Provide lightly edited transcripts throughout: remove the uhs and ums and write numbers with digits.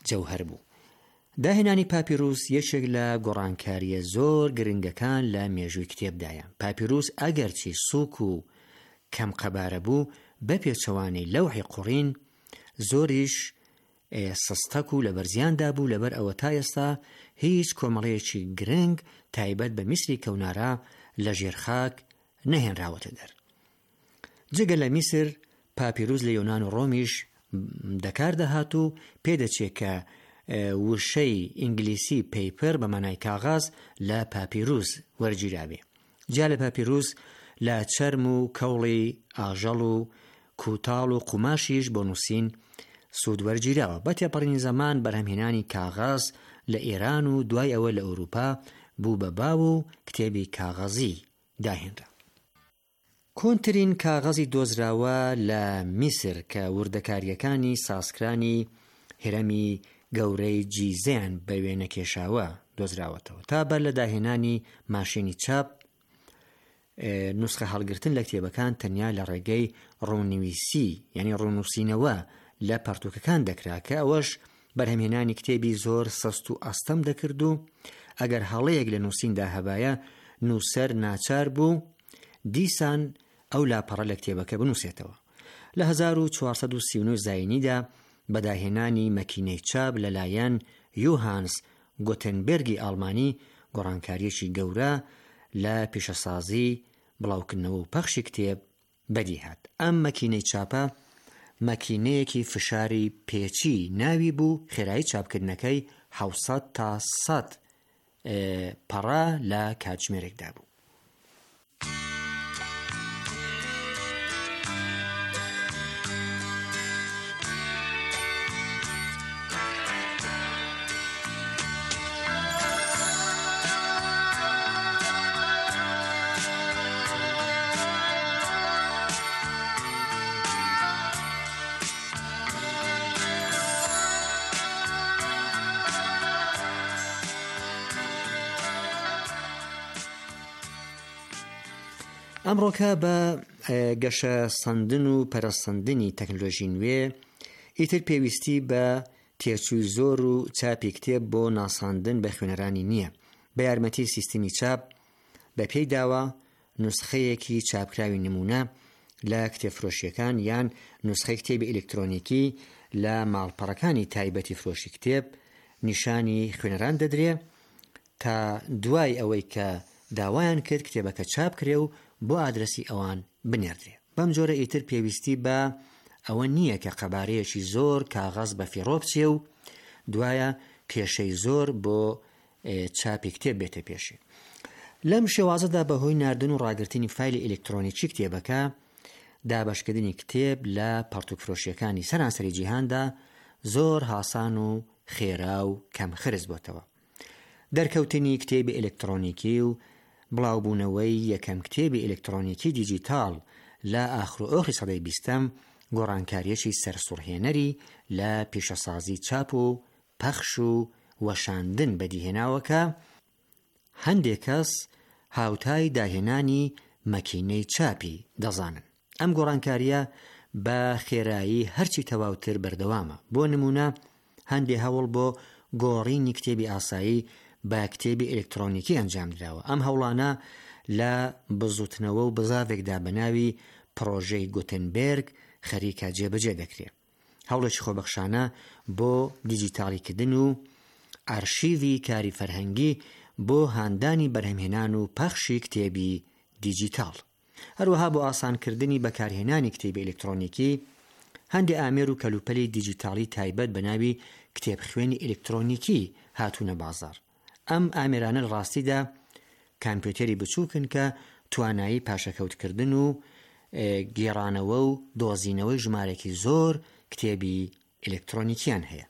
جەوهەر بوو. داهێنانی پاپیروس یەکێک لە گۆڕانکاریە زۆر گرنگەکان لە مێژووی کتێبدایە. پاپیروس ئەگەرچی سووک و کەم قەبارە بوو، بە پێچەوانەی لەوحی قوڕین زۆریش سستەک و لە بەرزیاندا بوو. لەبەر ئەوە تا ئێستا هیچ کۆمەڵەیەکی گرنگ تایبەت بە میسری کەونارا لە ژێرخاک نەهێنراوەتە دەر. جگە لە میسر، پاپیروس لە یۆنان و ڕۆمیش دەکاردەهات و پێدەچێت کە وشەی ئینگلیسی پیپر بە مانای کاغاز لە پاپیروس وەرگیرابێ. جا لە پاپیروس لە چەرم و کەوڵی ئاژەڵ و کوتاڵ و قوماشیش بۆ نووسین سوود وەرگیراوە. بە تێپەڕینی زەمان بەرهەمهێنانی کاغاز لە ئێران و دوای ئەوە لە ئەوروپا بوو بە باو و کتێبی کاغەزی داهێنرا. کۆنترین کاغەزی دۆزراوە لە میسر کە وردەکاریەکانی ساسکرانی هێرەمی گەورەی جیزەیان بە وێنە کێشاوە دۆزراوەتەوە. تا بەر لە داهێنانی ماشینی چاپ، نوسخە هەڵگرتن لە کتێبەکان تەنیا لە ڕێگەی ڕوونویسی یعنی ڕوونووسینەوە لە پەرتوکەکان دەکرا کە ئەوەش بەرهەمهێنانی کتێبی زۆر سەست و ئەستەم دەکرد و ئەگەر هەڵەیەک لە نووسیندا هەبایە نووسەر ناچار بوو دیسان ئەو لاپەڕە لە کتێبەکە بنووسێتەوە. لە 1439 زاینیدا بەداهێنانی مەکینەی چاپ لەلایەن یوهانس گۆتنبێرگی ئاڵمانی گۆڕانکاریەکی گەورە لە پیشەسازی بڵاوکردنەوە و پەخشی کتێب بەدیهات. ئەم مەکینەی چاپە مەکینەیەکی فشاری پێچی ناوی بوو، خێرایی چاپکردنەکەی 700 تا 100 پەڕە لە کاتژمێرێکدا بوو. ئەمڕۆکە بە گەشە سەندن و پەرەسەندنی تەکنۆلۆژی نوێ ئیتر پێویستی بە تێچووی زۆر و چاپی کتێب بۆ ناساندن بە خوێنەرانی نییە. بە یارمەتی سیستمی چاپ بە پێی داوە نوسخەیەکی چاپکراوی نمونە لە کتێبفرۆشیەکان یان نوسخەی کتێبی ئێلکترۆنیکی لە ماڵپەڕەکانی تایبەتی فرۆشی کتێب نیشانی خوێنەران دەدرێ تا دوای ئەوەی کە داوایان کرد کتێبەکە چاپ کرێ و بۆ ئادرسی ئەوان بنێردرێ. بەم جۆرە ئیتر پێویستی بە ئەوە نییە کە قەبارەیەکی زۆر کاغەز بە فیڕۆ بچێ و دوایە کێشەی زۆر بۆ چاپی کتێب بێتە پێشی. لەم شێوازەدا بەهۆی ناردن و ڕاگررتنی فایلی ئێلکترۆنیکی کتێبەکە دابەشکردنی کتێب لە پەرتوکفرۆشیەکانی سەرانسەری جیهاندا زۆر هاسان و خێرا و کەم خرس بۆتەوە. دەرکەوتنی کتێبی ئێلکترۆنیکی و بڵاوبوونەوەی یەکەم کتێبی ئێلکترۆنیکی دیجیتال لە ئاخر و ئۆخری سەدەی 20م گۆڕانکاریەکی سەرسوڕهێنەری لە پیشەسازی چاپ و پەخش و وەشاندن بەدیهێناوەکە هەندێک کەس هاوتای داهێنانی مەکینەی چاپی دەزانن. ئەم گۆڕانکاریە بە خێرایی هەرچی تەواوتر بەردەوامە. بۆ نمونە هەندێک هەوڵ بۆ گۆڕینی کتێبی ئاسایی بە کتێبی ئێلکترۆنیکی ئەنجام درراوە. ئەم هەوڵانە لە بزوتنەوە و بزاوێکدا بە ناوی پرۆژەی گوتنبێرگ خەریکە جێبەجێ دەکرێت. هەوڵێکی خۆبەخشانە بۆ دیجیتالیکردن و ئارشیڤی کاری فەرهەنگی بۆ هاندانی بەرهەمهێنان و پەخشی کتێبی دیجیتال. هەروەها بۆ ئاسانکردنی بەکارهێنانی کتێبی ئێلکترۆنیکی هەندێک ئامێر و کەلوپەلی دیجیتالی تایبەت بە ناوی کتێب خوێنی ئێلکترۆنیکی هاتوونە بازار. ئەم ئامێرانە لە ڕاستیدا کامپیوتەری بچووکن کە توانایی پاشەکەوتکردن و گێڕانەوە و دۆزینەوەی ژمارەی زۆر کتێبی ئێلکترۆنیکیان هەیە.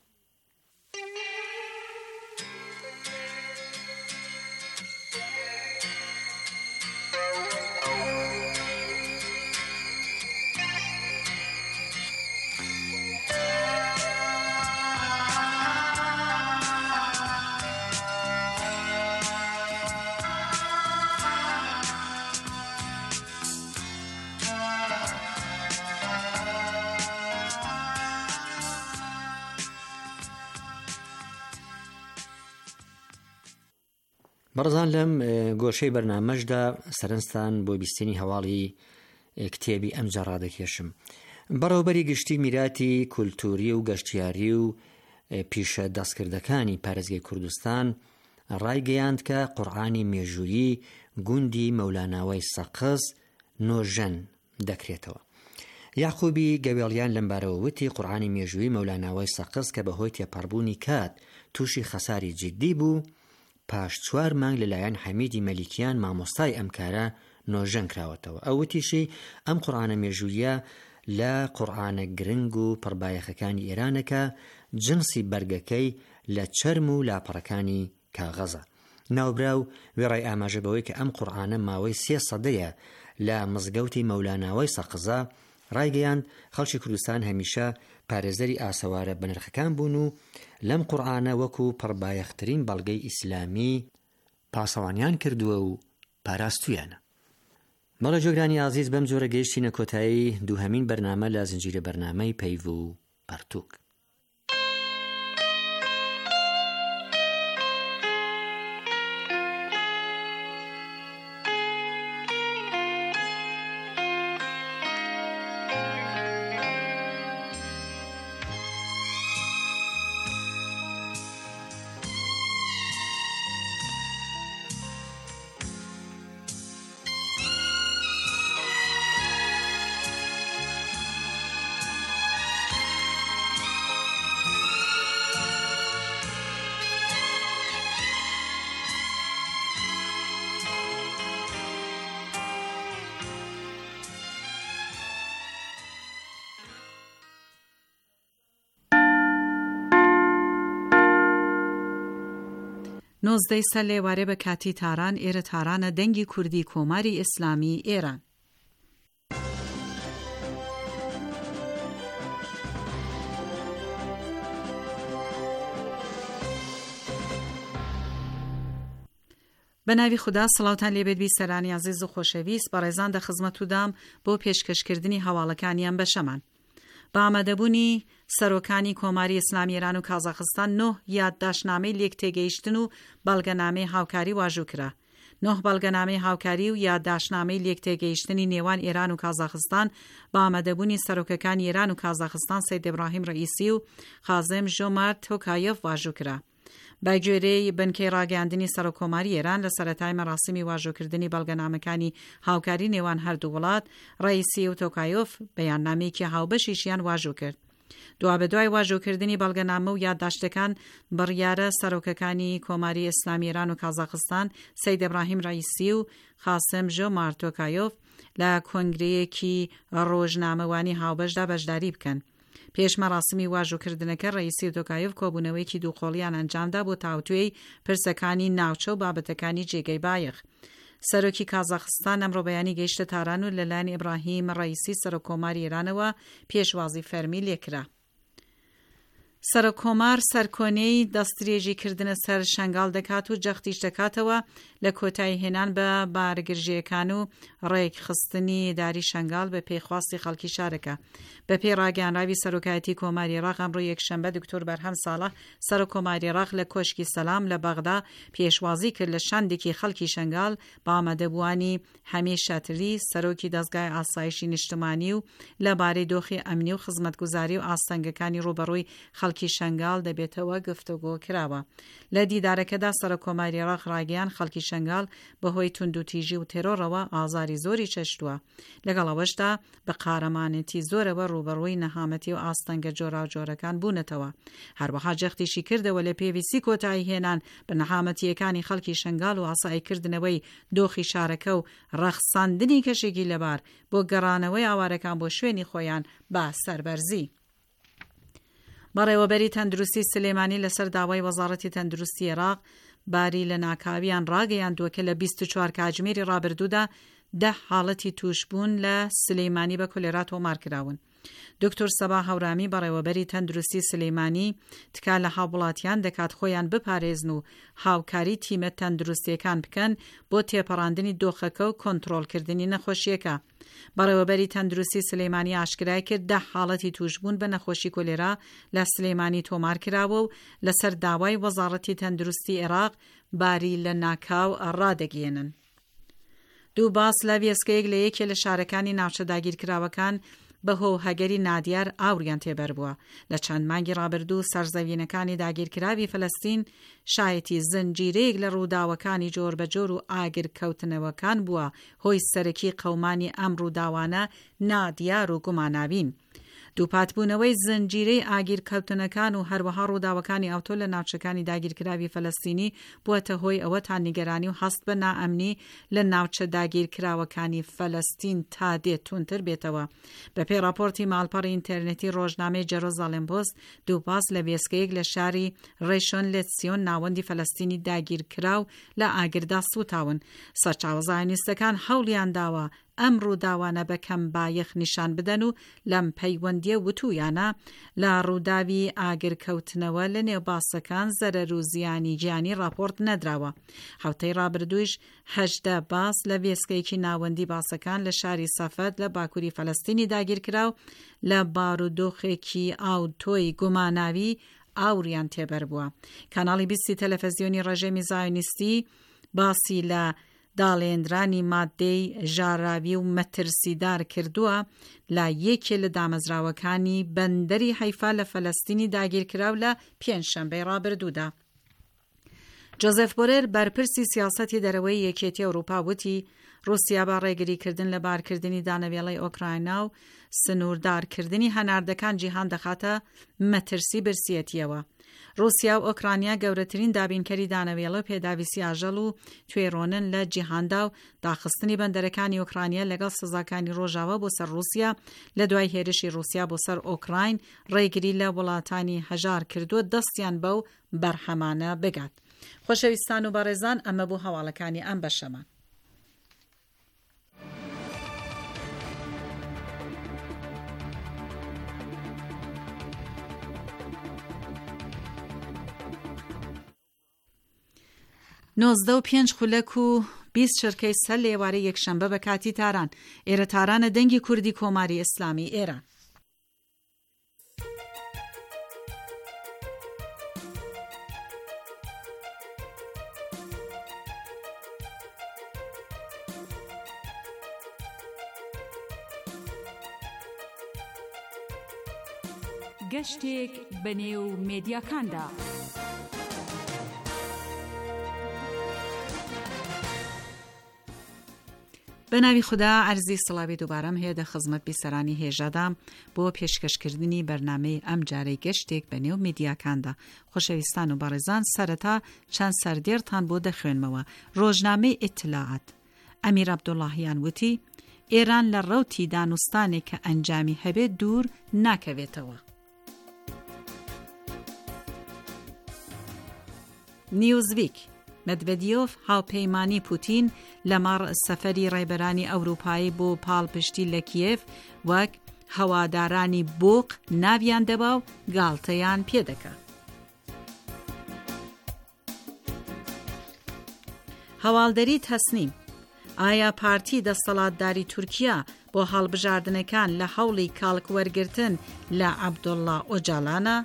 بەڕێزان لەم گۆشەی بەرنامەشدا سەرنجتان بۆ بیستنی هەواڵی کتێبی ئەم جا ڕادەکێشم. بەڕێوەبەری گشتی میراتی کولتوری و گەشتیاری و پیشە دەستکردەکانی پارێزگای کوردستان ڕایگەیاند کە قورئانی مێژوویی گوندی مەولاناوای سەقز نۆژەن دەکرێتەوە. یاعقوبی گەوێڵیان لەمبارەوە وتی قورئانی مێژووی مەولاناوای سەقز کە بەهۆی تێپەڕبوونی کات تووشی خەساری جددی بوو، پاش 4 مانگ لەلایەن حەمیدی مەلیکیان مامۆستای ئەم کارە نۆژەن کراوەتەوە. ئەوتیشی ئەم قورئانە مێژوویە لە قورئانە گرنگ و پڕبایەخەکانی ئێرانەکە جنسی بەرگەکەی لە چەرم و لاپەڕەکانی کاغەزە. ناوبراو وێڕای ئاماژە بەوەی کە ئەم قورئانە ماوەی 3 سەدەیە لە مزگەوتی مەولاناوای سەقزە ڕایگەیاند خەڵکی کوردستان هەمیشە پارێزەری ئاسەوارە بنرخەکان بوون و لەم قورئانە وەکو پڕبایەخترین بەڵگەی ئیسلامی پاسەوانیان کردووە و پاراستویانە. مەڵە جۆگرانی ئازیز بەم جۆرە گەیشتینە کۆتایی دووهەمین بەرنامە لە زنجیرە بەرنامەی پەیڤ و پەرتووک. نۆزدەی سەر لێوارێ بە کاتی تاران ئێرە تارانە دەنگی کوردی کۆماری ئیسلامی ئێران. بە ناوی خوددا سڵاوتان لێبێت بیسەرانی عەزیز و خۆشەویست بەڕێزان دە خزمەت و دام بۆ پێشکەشکردنی هەواڵەکانیان بەشەمان. بە ئامادەبوونی سەرۆکانی کۆماری ئیسلامی ئێران و کازاخستان 9 یادداشتنامەی لێک تێگەیشتن و بەڵگەنامەی هاوکاری واژوو کرا. 9 بەڵگەنامەی هاوکاری و یادداشتنامەی لێک تێگەیشتنی نێوان ئێران و کازاخستان بە ئامادەبوونی سەرۆکەکانی ئێران و کازاخستان سەید ئیبراهیم ڕەئیسی و خازم ژۆمارت تۆکایۆف واژوو کرا. بە گوێرەی بنکەی ڕاگەاندنی سەرۆکۆماری ئێران لە سەرەتای مەراسیمی واژۆکردنی بەڵگەنامەکانی هاوکاری نێوان هەردوو وڵات، ڕەئیسی و تۆکایۆف بەیاننامەیەکی هاوبەشیشیان واژوو کرد. دوای واژۆکردنی بەڵگەنامە و یادداشتەکان بڕیارە سەرۆکەکانی کۆماری ئیسلامی ئێران و کازاخستان سەید ئیبراهیم ڕەئیسی و خاسم ژۆمارت تۆکایۆف لە کۆنگرەیەکی ڕۆژنامەوانی هاوبەشدا بەشداری بکەن. پێش مەراسمی واژۆکردنەکە ڕەئیسی و تۆکایۆف کۆبوونەوەیەکی دووقۆڵیان ئەنجامدا بۆ تاوتوێی پرسەکانی ناوچە و بابەتەکانی جێگەی بایەخ. سەرۆکی کازاخستان ئەمڕۆ بەیانی گەیشتە تاران و لەلایەن ئیبراهیم ڕەئیسی سەرۆکۆماری ئێرانەوە پێشوازی فەرمی لێکرا. سەرۆکۆمار سەرکۆنەی دەستدرێژی کردنە سەر شەنگاڵ دەکات و جەختیش دەکاتەوە لە کۆتایی هێنان بە بارگرژیەکان و ڕێکخستنی داری شەنگاڵ بە پێیخواستی خەڵکی شارەکە. بە پێی ڕاگەیاندراوی سەرۆکایەتی کۆماری عێراق ئەمڕۆ یەکشەمبە دکتۆر بەرهەم ساڵح سەرۆکۆماری عێراق لە کۆشکی سەلام لە بەغدا پێشوازی کرد لە شاندێکی خەڵکی شەنگاڵ بە ئامادەبووانی هەمید شاتری سەرۆکی دەستگای ئاسایشی نیشتمانی و لەبارەی دۆخی ئەمنی و خزمەتگوزاری و ئاستەنگەکانی ڕوبەڕووی خەڵکی شەنگاڵ دەبێتەوە گفتوگۆ کراوە. لە دیدارەکەدا سەرۆکۆماری عێراق ڕاگەیاند خەڵکی شەنگاڵ بەهۆی توندوتیژی و تێرۆرەوە ئازاری زۆری چەشتووە. لەگەڵەوەشدا بە قارەمانەتی زۆرەوە ڕوبەڕووی نەهامەتی و ئاستەنگە جۆراوجۆرەکان بوونەتەوە. هەروەها جەختیشی کردەوە لە پێویستی کۆتایی هێنان بە نەهامەتیەکانی خەڵکی شەنگاڵ و ئاساییکردنەوەی دۆخی شارەکە و ڕەخساندنی کەشێکی لەبار بۆ گەڕانەوەی ئاوارەکان بۆ شوێنی خۆیان بە سەربەرزی. بەڕێوەبەری تەندروستی سلێمانی لەسەر داوای وەزارەتی تەندروستی عێراق باری لە ناکاویان ڕاگەیاندووە کە لە 24 کاتژمێری ڕابردوودا 10 حاڵەتی توشبوون لە سلێمانی بە کۆلێرا تۆمار کراون. دکتۆر سەبا هەورامی بەڕێوەبەری تەندروستی سلەیمانی تکا لە هاوڵاتیان دەکات خۆیان بپارێزن و هاوکاری تیمە تەندروستیەکان بکەن بۆ تێپەڕاندنی دۆخەکە و کۆنتڕۆڵکردنی نەخۆشیەکە. بەڕێوەبەری تەندروستی سلەیمانی ئاشکرای کرد 10 حاڵەتی توشبوون بە نەخۆشی کۆلێرا لە سلەیمانی تۆمار کراوە و لەسەر داوای وەزارەتی تەندروستی عێراق باری لە ناکاو ڕادەگەێنن. دوو باس لە وێستگەیەک لە یەکێ لە شارەکانی ناوچە داگیرکراوەکان بەهۆ هەگەری نادیار ئاوریان تێبەر بووە. لە چەند مانگی ڕابردوو سەرزەوینەکانی داگیرکراوی فەلەستین شایەتی زنجیرەیەک لە ڕووداوەکانی جۆربەجۆر و ئاگرکەوتنەوەکان بووە هۆی سەرەکی قەومانی ئەم ڕووداوانە نادیار و گوماناوین. دووپاتبوونەوەی زنجیرەی ئاگیرکەوتنەکان و هەروەها ڕووداوەکانی ئاوتۆ لە ناوچەکانی داگیرکراوی فەلەستینی بووەتە هۆی ئەوە تا نیگەرانی و هەست بە نائەمنی لە ناوچە داگیرکراوەکانی فەلەستین تا دێت تونتر بێتەوە. بەپێی راپۆرتی ماڵپەڕی ئینتەرنێتی ڕۆژنامەی جەرۆزالێم پۆست، دوو باس لە وێستگەیەک لە شاری ڕێشۆن لێتسیۆن ناوەندی فەلەستینی داگیرکراو لە ئاگردا سوتاون. سەرچاوە زایۆنیستەکان هەوڵیان داوە ئەم ڕووداوانە بەکەم بایەخ نیشان بدەن و لەم پەیوەندیە وتویانە لە ڕووداوی ئاگرکەوتنەوە لە نێوباسەکان زەرەر و زیانی گیانی راپۆرت نەدراوە. هەفتەی ڕابردوویش 18 باس لە وێستگەیەکی ناوەندی باسەکان لە شاری سەفەد لە باکووری فەلەستینی داگیرکراو لە بارودۆخێکی ئاوتۆی گوماناوی ئاوریان تێبەر بووە. کاناڵی 20 تەلەڤیزیۆنی ڕێژەمی زایۆنیستی باسی لە داڵێنرانی مادەی ژاراوی و مەترسیدار کردووە لە یەکێ لە دامەزراوەکانی بەندەری حەیفا لە فەلەستینی داگیرکراو لە پێنجشەمبەی ڕابردوودا. جۆزێف بۆرێر بەرپرسی سیاسەتی دەرەوەی یەکێتی ئەوروپا وتی رووسیا با ڕێگریکردن لە بارکردنی دانەوێڵەی ئۆکراینیا و سنووردارکردنی هەناردەکان جیهان دەخاتە مەترسی برسیەتیەوە. رووسیا و ئۆکرانیا گەورەترین دابینکەری دانەوێڵە و پێداویستی ئاژەڵ و توێڕۆنن لە جیهاندا و داخستنی بەندەرەکانی ئۆکرانیا لەگەڵ سزاکانی ڕۆژاوە بۆ سەر رووسیا لە دوای هێرشی رووسیا بۆ سەر ئۆکراین ڕێگری لە وڵاتانی هەژار کردووە دەستیان بەو بەرهەمانە بگات. خۆشەویستان و بەڕێزان، ئەمە بوو هەواڵەکانی ئەم بەشەمان. نۆزدە و 5 خولەک و 20 شرکەی سەر لە ئێوارەی یەکشەمبە بە کاتی تاران. ئێرە تارانە دەنگی کوردی کۆماری ئیسلامی ئێران. گەشتێک بەنێو مێدیاکاندا. بەناوی خوددا ئەرزی سڵاوی دووبارەم هەیە دە خزمەت بیسەرانی هێژادام بۆ پێشکەشکردنی بەرنامەی ئەم جارەی گەشتێک بەنێو میدیاکاندا. خۆشەویستان و بەڕێزان، سەرەتا چەند سەردێرتان بۆ دەخوێنمەوە. ڕۆژنامەی ئیتلاعات ئەمیر عەبدوڵڵاهیان وتی ئێران لە ڕەوتی دانوستانێک کە ئەنجامی هەبێت دوور ناکەوێتەوە. نیوزویک مەدڤێدیۆف هاوپەیمانی پوتین لەمەڕ سەفەری ڕێبەرانی ئەوروپایی بۆ پاڵپشتی لە کیێف وەک هەوادارانی بۆق ناویان دەبا و گاڵتەیان پێدەکات. هەواڵدەری تەسنیم: ئایا پارتی دەسەڵاتداری تورکیا بۆ هەڵبژاردنەکان لە هەوڵی کاڵکوەرگرتن لە عەبدوڵڵا ئۆجالانە؟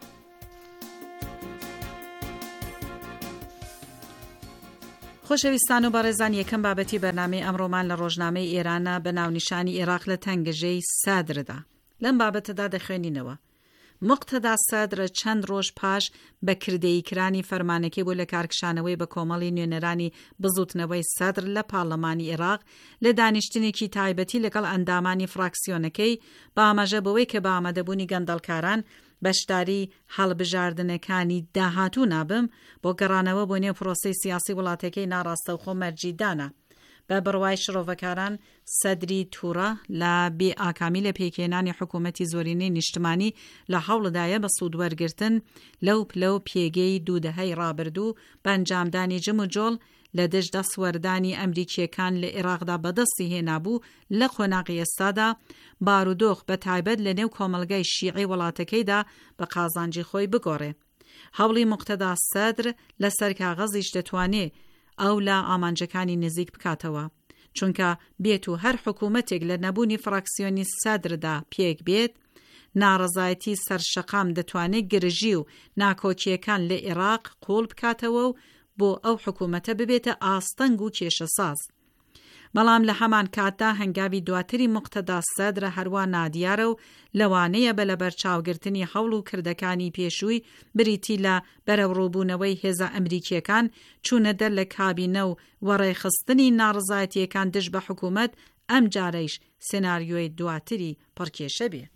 خۆشەویستان و بەڕێزان، یەکەم بابەتی بەرنامەی ئەمڕۆمان لە ڕۆژنامەی ئێرانە بە ناونیشانی عێراق لە تەنگەژەی سادردا. لەم بابەتەدا دەخوێنینەوە: مقتەدا سادرە چەند ڕۆژ پاش بە کردەییکرانی فەرمانەکەی بۆ لە کارکشانەوەی بە کۆمەڵی نوێنەرانی بزوتنەوەی سادر لە پاڵەمانی عێراق لە دانیشتنێکی تایبەتی لەگەڵ ئەندامانی فراکسیۆنەکەی بە ئاماژە بەوەی کە بە ئامادەبوونی گەندەڵکاران بەشداری هەڵبژاردنەکانی داهاتوو نابم بۆ گەڕانەوە بۆ نێو پرۆسەی سیاسی وڵاتەکەی ناڕاستە و خۆمەرجیدانە. بە بڕوای شرۆڤەکاران سەدری تووڕە لە بێئاکامی لە پێکێنانی حکوومەتی زۆرینەی نیشتمانی لە هەوڵدایە بە سوودوەرگرتن لەو پلە و پێگەی دوودەهەی ڕابردوو بە ئەنجامدانی جم و جۆڵ لە دژدا سوەردانی ئەمریکیەکان لە عێراقدا بەدەستی هێنابوو لە قۆناغی ئێستادا بارودۆخ بە تایبەت لە نێو کۆمەلگای شیعی وڵاتەکەیدا بە قازانجی خۆی بگۆڕێ. هەوڵی موقتەدا سەدر لەسەر کاغەزیش دەتوانێت ئەو لە ئامانجەکانی نزیک بکاتەوە، چونکە بێت و هەر حکوومەتێک لە نەبوونی فراکسیۆنی سەدردا پێک بێت، ناڕەزایەتی سەرشەقام دەتوانێت گرژی و ناکۆکیەکان لە عێراق قوڵ بکاتەوە و بۆ ئەو حکوومەتە ببێتە ئاستەنگ و کێشەساز. بەڵام لە هەمان کاتدا هەنگاوی دواتری موقتەدا سەدرە هەروە نادیارە و لەوانەیە بە لەبەرچاوگرتنی هەوڵ و کردەکانی پێشووی بریتی لە بەرەوڕووبوونەوەی هێزە ئەمریکیەکان چوونە دەر لە کابینە و وەڕێخستنی ناڕزایەتیەکان دژ بە حکوومەت، ئەم جارەیش سێناریۆی دواتری پڕکێشە بێ.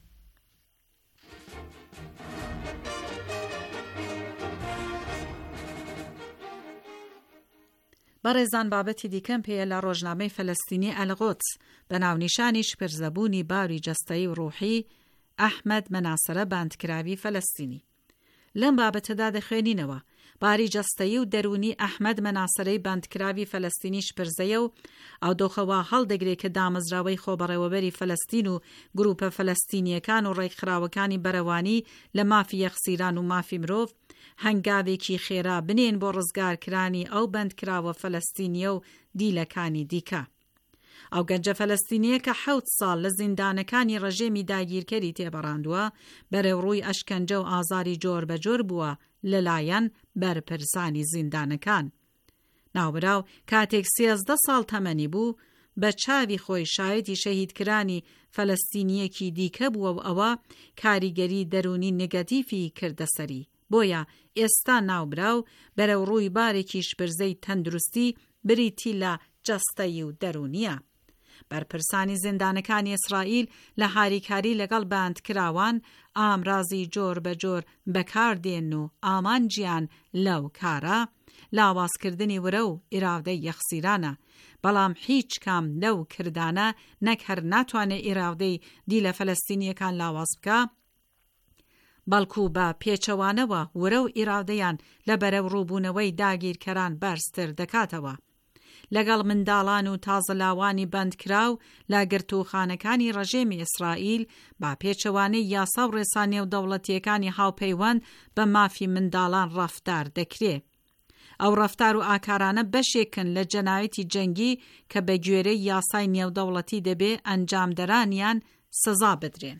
بەڕێزان بابەتی دیکەم پێیە لە ڕۆژنامەی فەلەستینی ئەلغۆتس بە ناونیشانی شپرزەبوونی باوری جەستەیی و ڕوحی ئەحمەد مەناسەرە باندکراوی فەلەستینی. لەم بابەتەدا دەخوێنینەوە باری جەستەیی و دەرونی ئەحمەد مەناسەرەی باندکراوی فەلەستینی شپرزەیە و ئەو دۆخەوە هەڵدەگرێت کە دامەزراوەی خۆبەڕێوەبەری فەلەستین و گروپە فەلەستینیەکان و ڕێکخراوەکانی بەرەوانی لە مافی یەخسیران و مافی مرۆڤ هەنگاوێکی خێرا بنێن بۆ ڕزگارکرانی ئەو بەندکراوە فەلەستینیە و دیلەکانی دیکە. ئەو گەنجە فەلەستینیە کە 7 ساڵ لە زیندانەکانی ڕەژێمی داگیرکەری تێبەڕاندووە بەرەوڕووی ئەشکەنجە و ئازاری جۆر بەجۆر بووە لەلایەن بەرپرسانی زیندانەکان. ناوبراو کاتێک 13 ساڵ تەمەنی بوو بە چاوی خۆی شایەتی شەهیدکرانی فەلەستینیەکی دیکە بووە و ئەوە کاریگەری دەرونی نگەتیفی کردەسەری. بۆیە ئێستا ناوبراو بەرەوڕووی بارێکی شپرزەی تەندروستی بریتی لە جەستەیی و دەرونیە. بەرپرسانی زیندانەکانی ئیسرائیل لە هاریکاری لەگەڵ باندکراوان ئامرازی جۆر بە جۆر بەکاردێن و ئامانجیان لەو کارە لاوازکردنی ورە و ئیراودەی یەخسیرانە، بەڵام هیچ کام لەو کردانە نەک هەر ناتوانێت ئیراودەی دیلە فەلەستینیەکان لاواز بکە، بەڵکو بە پێچەوانەوە ورە و ئیراودەیان لە بەرەو ڕووبوونەوەی داگیرکەران بەرزتر دەکاتەوە. لەگەڵ منداڵان و تازەلاوانی بەندکراو لە گرتوخانەکانی ڕەژێمی ئیسرائیل با پێچەوانەی یاسا و ڕێسانیە و دەوڵەتیەکانی هاوپەیوەند بە مافی منداڵان ڕەفتار دەکرێت. ئەو ڕەفتار و ئاکارانە بەشێکن لە جەنایەتی جەنگی کە بە گوێرەی یاسای نێودەوڵەتی دەبێ ئەنجامدەرانیان سزا بدرێن.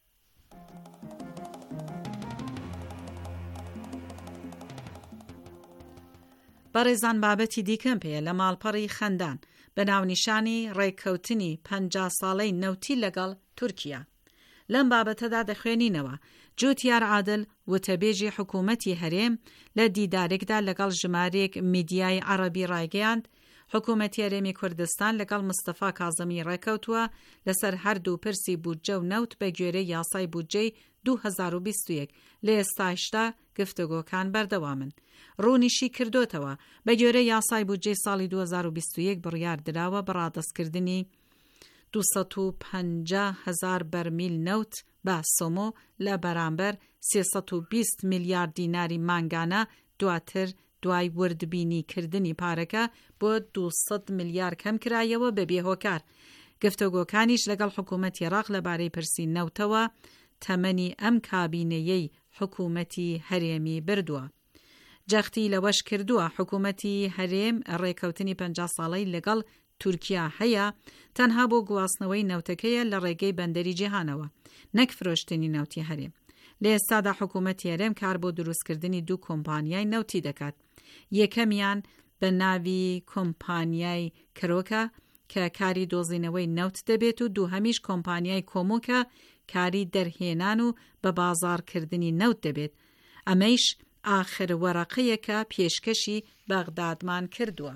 بەڕێزان بابەتی دیکەم پێیە لە ماڵپەڕی خەندان بە ناونیشانی ڕێککەوتنی 50 ساڵەی نەوتی لەگەڵ تورکیا. لەم بابەتەدا دەخوێنینەوە جوتیار عادل وتەبێژی حکوومەتی هەرێم لە دیدارێکدا لەگەڵ ژمارەیەک میدیای عەرەبی ڕایگەیاند حکوومەتی هەرێمی کوردستان لەگەڵ مستەفا کاظمی ڕێکەوتووە لەسەر هەردوو پرسی بودجە و نەوت بە گوێرەی یاسای بودجەی 2021 لە ئێستاشدا گفتوگۆکان بەردەوامن. ڕوونیشی کردوتەوە بە گوێرەی یاسای بودجەی ساڵی 2021 بڕیار دراوە بە ڕادەستکردنی 250,000 بەرمیل نەوت بە سۆمۆ لە بەرامبەر 320 میلیارد دیناری مانگانە دواتر دوای وردبینی کردنی پارەکە بۆ 200 میلیارد کەم کرایەوە بە بێهۆکار. گفتوگۆکانیش لەگەڵ حکوومەتی عێراق لەبارەی پرسی نەوتەوە تەمەنی ئەم کابینەیەی حکوومەتی هەرێمی بردووە. جەختی لەوەش کردووە حکوومەتی هەرێم ڕێکەوتنی 50 ساڵەی لەگەڵ تورکیا هەیە تەنها بۆ گواستنەوەی نەوتەکەیە لە ڕێگەی بەندەری جیهانەوە، نەک فرۆشتنی نەوتی هەرێم. لە ئێستادا حکوومەتی هەرێم کار بۆ دروستکردنی 2 کۆمپانیای نەوتی دەکات. یەکەمیان بە ناوی کۆمپانیای کەرۆکە کە کاری دۆزینەوەی نەوت دەبێت و دووهەمیش کۆمپانیای کۆمۆکە کاری دەرهێنان و بە بازاڕکردنی نەوت دەبێت. ئەمەیش ئاخر وەرەقەیەکە پێشکەشی بەغدادمان کردووە.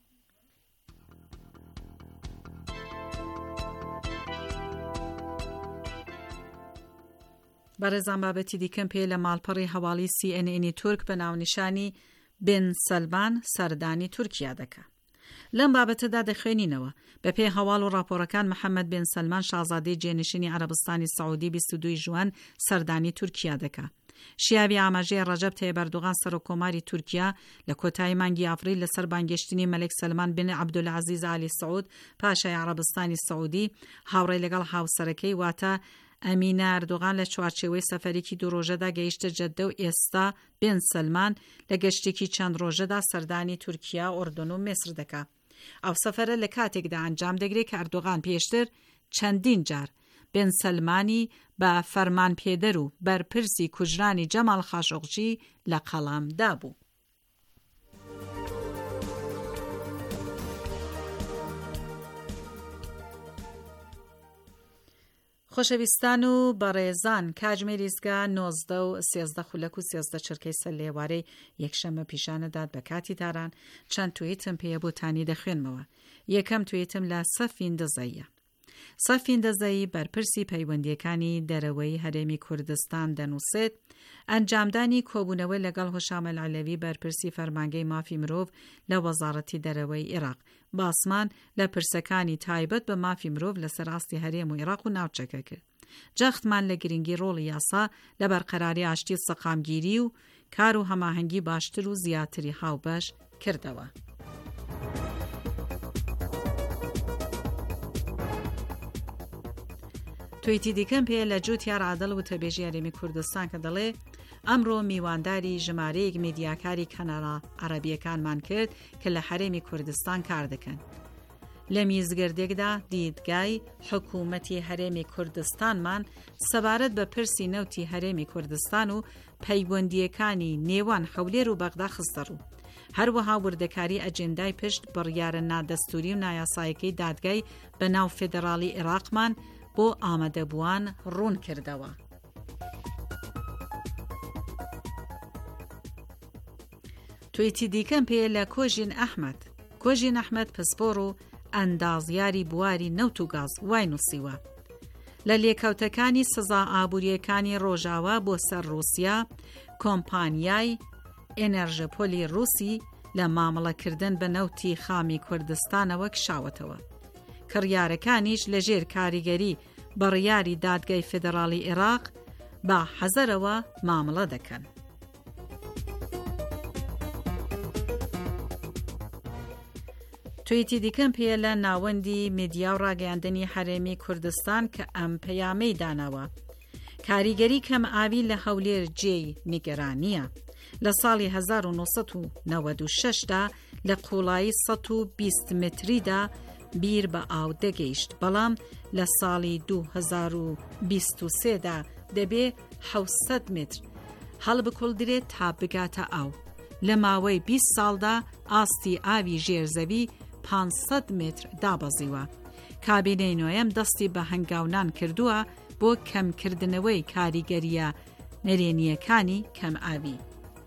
بەڕێزان بابەتی دیکەم پێ لە ماڵپەڕی هەواڵی CNN تورک بە ناونیشانی بن سەلمان سەردانی تورکیا دەکات. لەم بابەتەدا دەخوێنینەوە بە پێی هەواڵ و راپۆرەکان محەممەد بن سەلمان شازادەی جێنشینی عەرەبستانی سەعودی 22 ژوان سەردانی تورکیا دەکات. شیاوی ئاماژەی ڕەجەب تەیب ئەردوغان سەرۆکۆماری تورکیا لە کۆتایی مانگی ئافریل لەسەر بانگێشتنی مەلێک سەلمان بن عەبدولعەزیز ئالی سەعود پاشای عەرەبستانی سەعودی هاوڕێی لەگەڵ هاوسەرەکەی واتە ئەمینە ئەردوغان لە چوارچێوەی سەفەرێکی دوو ڕۆژەدا گەیشتە جەددە و ئێستا بن سەلمان لە گەشتێکی چەند ڕۆژەدا سەردانی تورکیا، ئوردن و میسر دەکات. ئەو سەفەرە لە کاتێکدا ئەنجام دەگرێت کە ئەردوغان پێشتر چەندین جار بن سەلمانی بە فەرمان پێدەر و بەرپرسی کوژرانی جەمال خاشۆقجی لە قەڵامدا بوو. خۆشەویستان و بەڕێزان، کاتژمێری ئیزگا 19 و 13 خولەک و 13 چرکەی سەر لێوارەی یەکشەممە پیشانەدات بە کاتی تاران چەند تویتم پێیە بۆتانی دەخوێنمەوە. یەکەم تویتم لە سەفین دەزەیە. سەفین دەزەیی بەرپرسی پەیوەندیەکانی دەرەوەی هەرێمی کوردستان دەنووسێت ئەنجامدانی کۆبوونەوەی لەگەڵ هوشام العەلەوی بەرپرسی فەرمانگەی مافی مرۆڤ لە وەزارەتی دەرەوەی عێراق باسمان لە پرسەکانی تایبەت بە مافی مرۆڤ لەسەر ئاستی هەرێم و عێراق و ناوچەکە کرد. جەختمان لە گرنگی ڕۆڵی یاسا لە بەرقەراری ئاشتی سەقامگیری و کار و هەماهەنگی باشتر و زیاتری هاوبەش کردەوە. تویتی دیکەم پێ لە جوتیار عادڵ و تەبێژی هەرێمی کوردستان کە دەڵێ ئەمڕۆ میوانداری ژمارەیەک میدیاکاری کەناڵا عەرەبیەکانمان کرد کە لە هەرێمی کوردستان کار دەکەن. لە میزگردێکدا دیدگای حکوومەتی هەرێمی کوردستانمان سەبارەت بە پرسی نەوتی هەرێمی کوردستان و پەیوەندیەکانی نێوان حەولێر و بەغدا خستەڕوو. هەروەها وردەکاری ئەجێندای پشت بڕیارە نادەستوری و نایاسایەکەی دادگای بەناو فێدەراڵی عێراقمان بۆ ئامادەبووان ڕوون کردەوە. تویتی دیکەم پێ لە کۆژین ئەحمەد. کۆژین ئەحمەد پسپۆڕ و ئەندازیاری بواری نەوت و گاز وای نووسیوە. لە لێکەوتەکانی سزا ئابووریەکانی ڕۆژاوا بۆ سەر رووسیا، کۆمپانیای ئێنەرژەپۆلی رووسی لە مامەڵەکردن بە نەوتی خامی کوردستانەوە کشاوەتەوە. کڕیارەکانیش لەژێر کاریگەری بڕیاری دادگای فێدەراڵی عێراق بە حەزەرەوە مامەڵە دەکەن. تویتی دیکەم پێ لە ناوەندی میدیا و ڕاگەیاندنی هەرێمی کوردستان کە ئەم پەیامەی داناوە. کاریگەری کەم ئاوی لە هەولێر جێی نیگەرانیە. لە ساڵی 1996دا لە قوڵایی 120 متریدا بیر بە ئاو دەگەیشت، بەڵام لە ساڵی 2023دا دەبێ 700 متر هەڵبکوڵدرێت تا بگاتە ئاو. لە ماوەی 20 ساڵدا ئاستی ئاوی ژێرزەوی 500 متر دابەزیوە. کابینەی نوێم دەستی بە هەنگاونان کردووە بۆ کەمکردنەوەی کاریگەریە نەرێنیەکانی کەم ئاوی.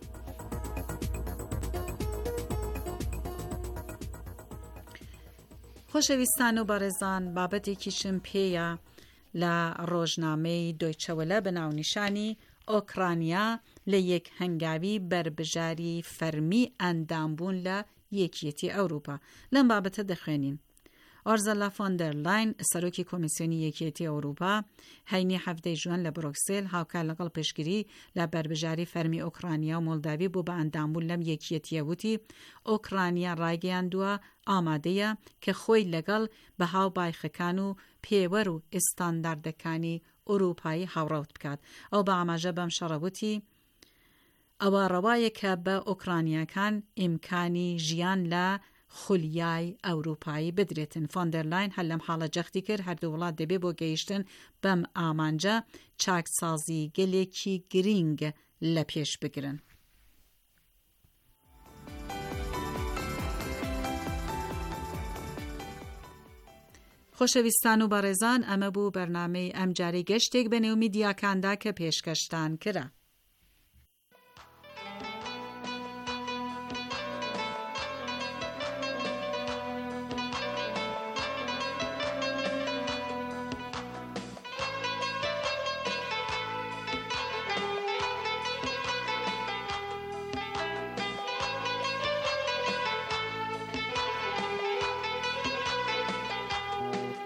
خۆشەویستان و بەڕێزان، بابەتێکیشم پێیە لە ڕۆژنامەی دۆیچەوەلە بە ناونیشانی ئۆکرانیا لە یەک هەنگاوی بربژاری فەرمی ئەندامبوون لە یەکیەتی ئەوروپا. لەم بابەتە دەخوێنین. ئۆرزەلا فۆندەر لاین سەرۆکی کۆمیسیۆنی یەکیەتی ئەوروپا هەینی هەفتەی ژوان لە بروکسل هاوکار لەگەڵ پشگیری لە بربژاری فەرمی ئۆکرانیا و مۆلداوی بوو بە ئەندامبوون لەم یەکیەتیە وتی ئۆکرانیا ڕایگەیاندووە ئامادەیە کە خۆی لەگەڵ بە هاوبایخەکان و پێوەر و ئستانداردەکانی ئەوروپایی هاوڕەوت بکات. ئەو بە ئاماژە بەم شەڕەوتی ئەوە ڕەوایە کە بە ئۆکرانیاکان ئیمکانی ژیان لە خولیای ئەوروپایی بدرێتن. فۆندەرلاین هەر لەم حاڵە جەختی کرد هەردوو وڵات دەبێ بۆ گەیشتن بەم ئامانجە چاکسازی گەلێکی گرنگ لە پێش بگرن. خۆشەویستان و بەڕێزان، ئەمە بوو بەرنامەی ئەم جارەی گەشتێک بەنێو میدیاکاندا کە پێشکەشتان کرا.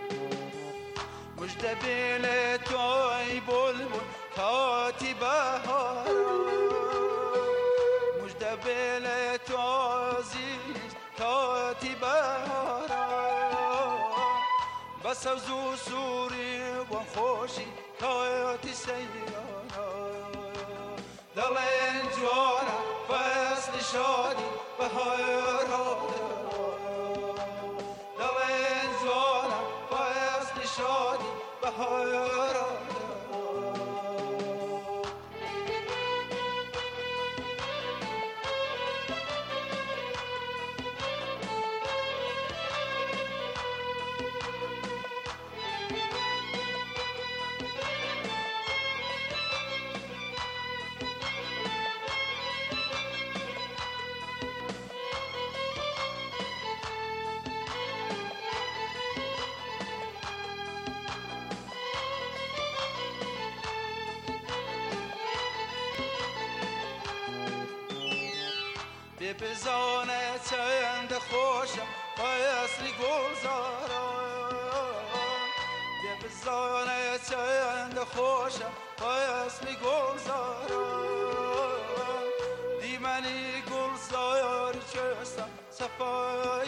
دبیل توی بلبل کاتبه بل توزیز تاتی بهارا بس زو سوری و خوشی تاتی سیارا دلین جوانا فصل شادی بهارا دلین جوانا فصل شادی بهارا بزانه چند خوشم فصلی گلزارم بزانه چند خوشم فصلی گلزارم دیمنی گلزار چستم صفای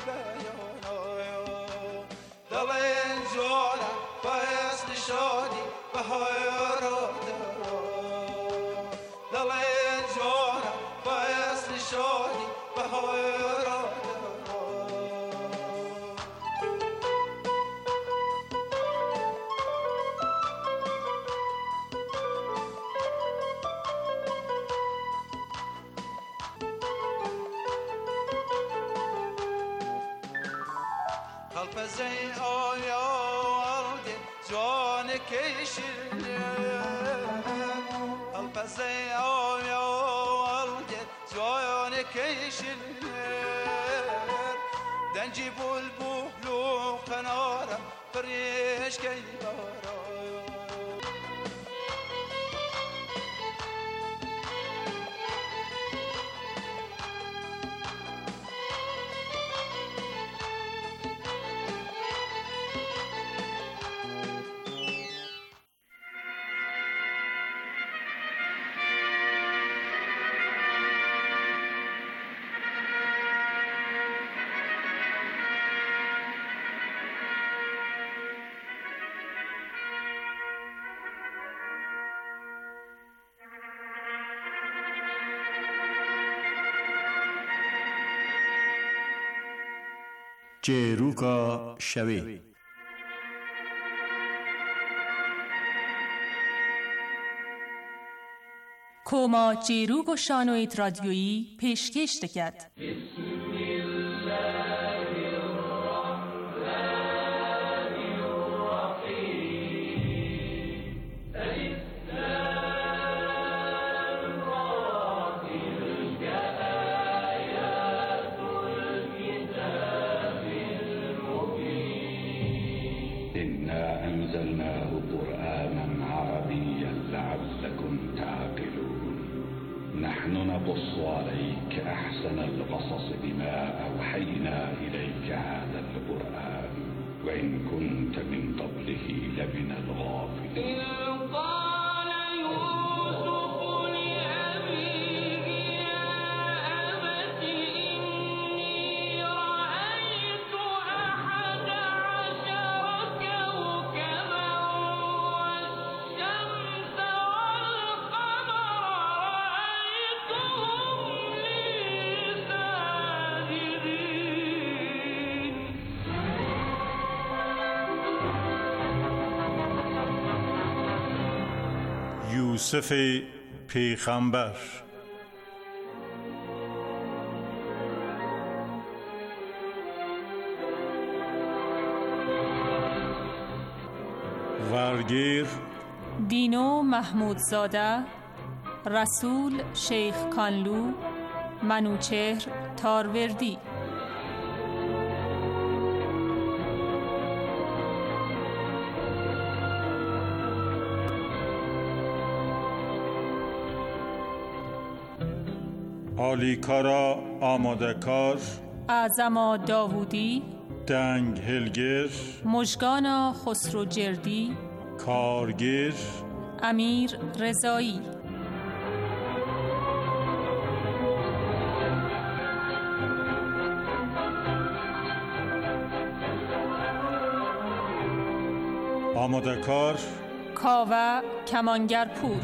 بیانم دلین جانم فصلی شادی بهارا دلین جانم فصلی شادی بهارا قلبزی آیا ارده جان کشیده قلبزی آیا ارده جان کشیده دنجی بلبلو قنارم فریش کی بارا چێروکە شەوێ کۆما چێروک و شانۆیت رادیۆیی پێشکەش دەکات. أنزلناه قرآنا عربيا لعلكم تعقلون نحن نقص عليك أحسن القصص بما أوحينا إليك هذا القرآن وإن كنت من قبله لمن الغافلين یوسف پیغمبر ورگیر دینو محمودزاده، رسول شیخ کانلو، منوچهر تاروردی. آلیکارا آمادکار، اعظما داوودی، دنگ هلگر، مژگانا خسرو جردی، کارگر، امیر رضایی. آماده کار کاوه کمانگر پور.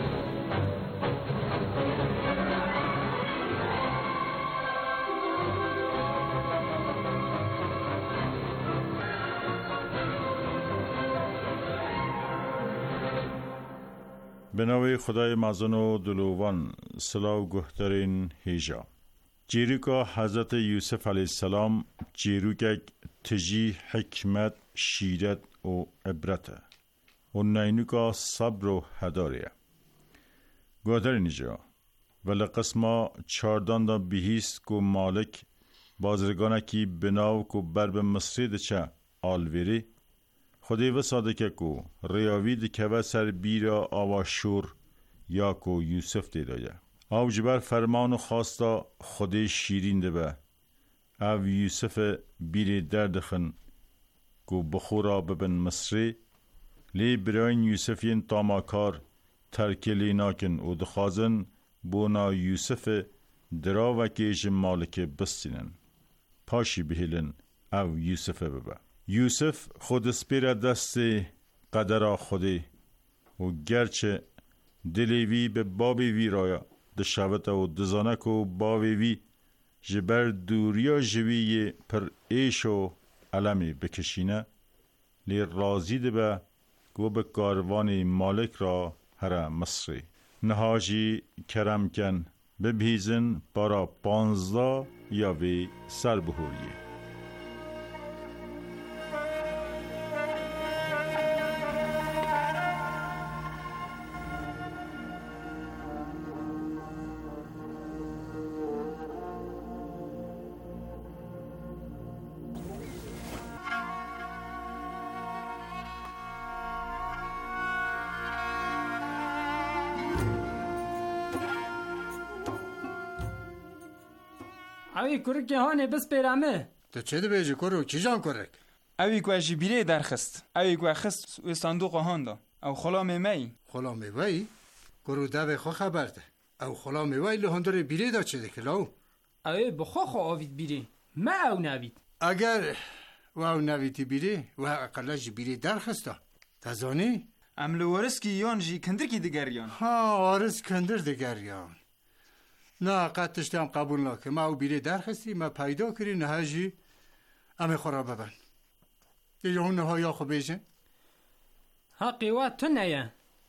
به نام خدای مزن و دلوان. سلاو گهترین هیجا جیروکا حضرت یوسف علیه السلام جیروکک تجی حکمت شیرت و عبرته و نینوکا صبر و هداریه گهترین هیجا ولی قسما چاردان دا بهیست که مالک بازرگانه کی بناو که برب مصری ده چه آلویری خودی و صادقه کو ریاوید که و سر بیرا آواشور یا کو یوسف دیدایه او جبر فرمان و خواستا خودی شیرین ده به او یوسف بیر دردخن کو بخورا ببن مصری لی براین یوسفین تاماکار ترکلی ناکن و دخوازن بونا یوسف درا و کیش مالک بستینن پاشی بهیلن او یوسف ببه یوسف خود سپیر دست قدر خودی و گرچه دلیوی به بابی وی رایا دشاوت و دزانک و بابی وی جبر دوریا جوی پر ایش و علمی بکشینه لی رازی ده به گو به کاروان مالک را هر مصری نهاجی کرم کن ببیزن برا 15 یا وی سر بهوریه اوی کرک هانه بس پیرامه تو چه ده بیجی کرو کی جان کرک اوی گوه جبیره درخست اوی گوه خست و صندوق هانده او خلا میمه خلا میوه کرو ده خو خبر ده او خلا میوه لهندر بیره دا چه ده کلاو اوی بخوا خو آوید بیره ما او نوید اگر و او نویدی بیره و اقلا جبیره درخسته تزانی عملو ورس کی یان جی کندر کی دگریان ها وارس کندر دگریان نه قطعش هم قبول نکه ما او بیره درخستی ما پیدا کری نهاجی همه خورا ببن دیگه اون نهایا خو بیجن حقی وقت تو نیه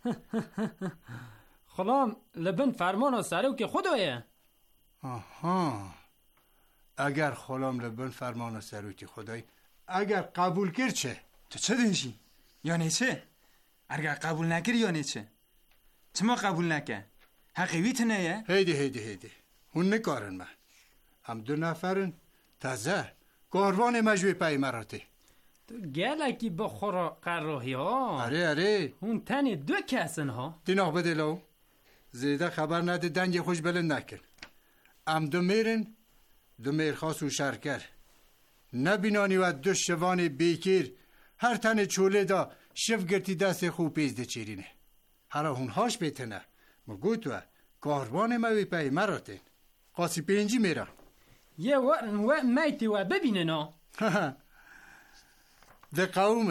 خلام لبن فرمان و سرو که خدایه آها اگر خلام لبن فرمان و سرو که خدای اگر قبول کر چه تو چه دنشی؟ یعنی چه؟ اگر قبول نکر یعنی چه؟ چما قبول نکه؟ حقیقیت نیه؟ هیده اون نکارن من هم 2 نفرن تازه کاروان مجوی پای مراته تو گلکی بخورا قراهی ها اره اون تنی 2 کسن ها دیناغ بدلو زیده خبر نده دنگ خوش بلند نکن هم 2 میرن 2 میرخواست و شرکر نبینانی و 2 شوان بیکیر هر تن چوله دا شف گرتی دست خوب پیزده چیرینه حالا هاش بیتنه مگو تو کاروان موی پای مراته قاسی 5 میرن یه ورن و میتی و ببینن ها ده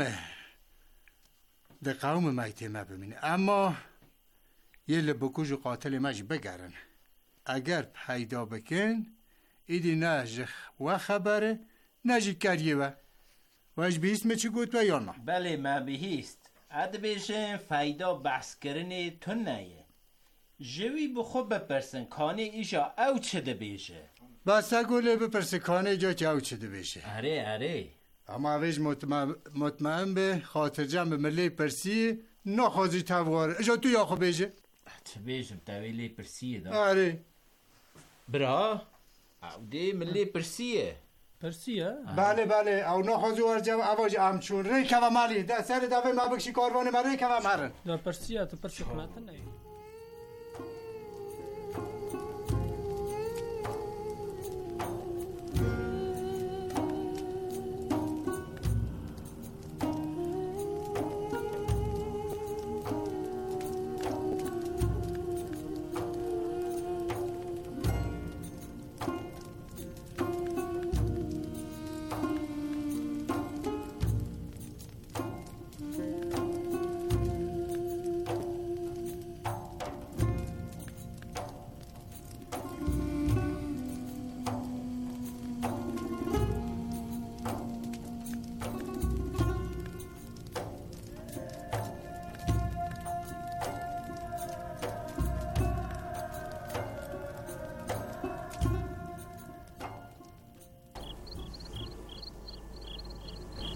قوم میتی ما ببینه اما یه لبکوش و قاتل مج بگرن اگر پیدا بکن ایدی نجخ و خبره نجی کریه و اج بیست چی گوت و یا نه بله ما بهیست اد بیشن فایدا بحث کرنه تو نیه جوی بخو بپرسن کانه ایشا او چه ده بیشه بسته گوله بپرسن کانه جا که او چه ده بیشه اره اما اویج مطمئن به خاطر جمع ملی پرسی نخوازی تواره اجا تو یا خو بیشه چه بیشم تویلی پرسیه دا آره برا او ده ملی پرسیه بله او نخوازی ورجم اواج امچون ریکه و مالی ده سر دوه ما بکشی کاروان ما ریکه و مرن دا پرسیه تو پرسی خمتن نیه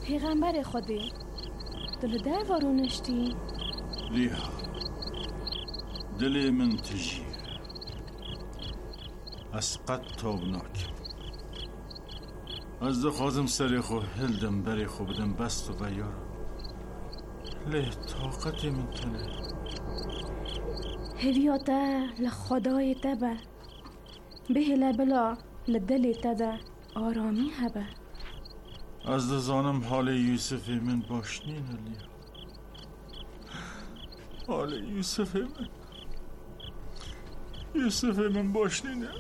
پیغمبر خودی دل در وارونشتی؟ لیا دل من تجی از قد تابناک از دخوازم سری خو هلدم بری خو بدم بست و بیار له طاقت من تنه هویاته لخدای تبه به لبلا لدلی تده آرامی هبه از دزانم حال یوسف من باشنین لیا حال یوسف من باشنینه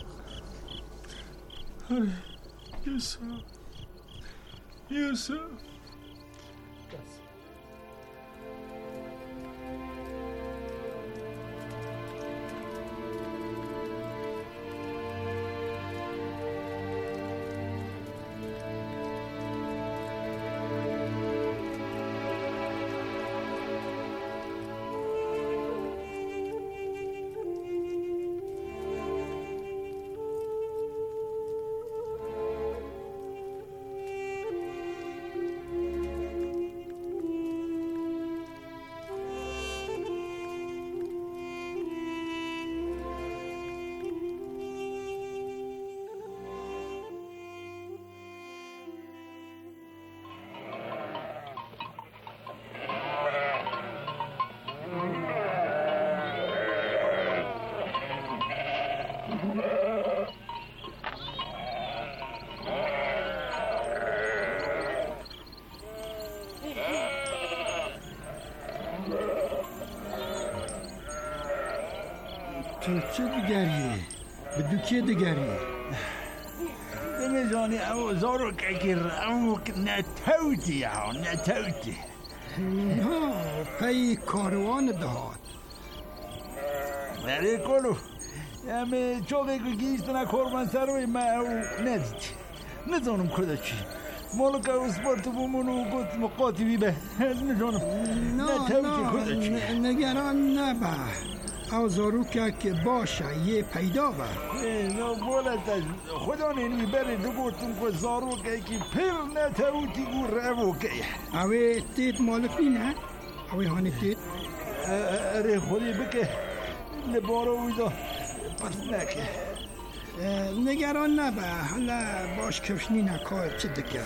حال یوسف تو چه دیگریه؟ به دوکیه دیگریه؟ نمیزانی او زارو ککر او نتوتی ها نتوتی نه پی کاروان دهات بره کلو همه چوقی که گیستنا کورمان سروی ما او نزانم کده چی مالو که اسپارتو بومونو گفت مقاطی بیبه نزانم نتوتی کده چی نگران نبه او زارو که باشه یه پیدا با نه بولت خدا نمی بره دو گفتم که زارو که پر نتوتی گو رو که اوه تیت مالک نینه؟ اوه هانی تیت؟ اره خودی بکه لبارو ویدا پس نکه نگران نبه حالا باش کفشنی نکار چه دکر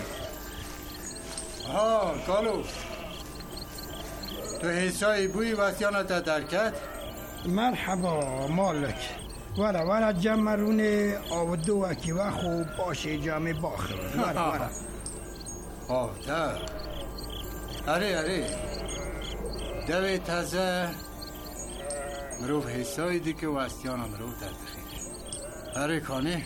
کالو تو حسای بوی وسیانت درکت؟ مرحبا مالک ورا جمرونه آودو اکی و خوب باشه جمع باخر ورا ده اره دوی تازه مروف حسای دی که وستیان مروف در دخیل اره کانه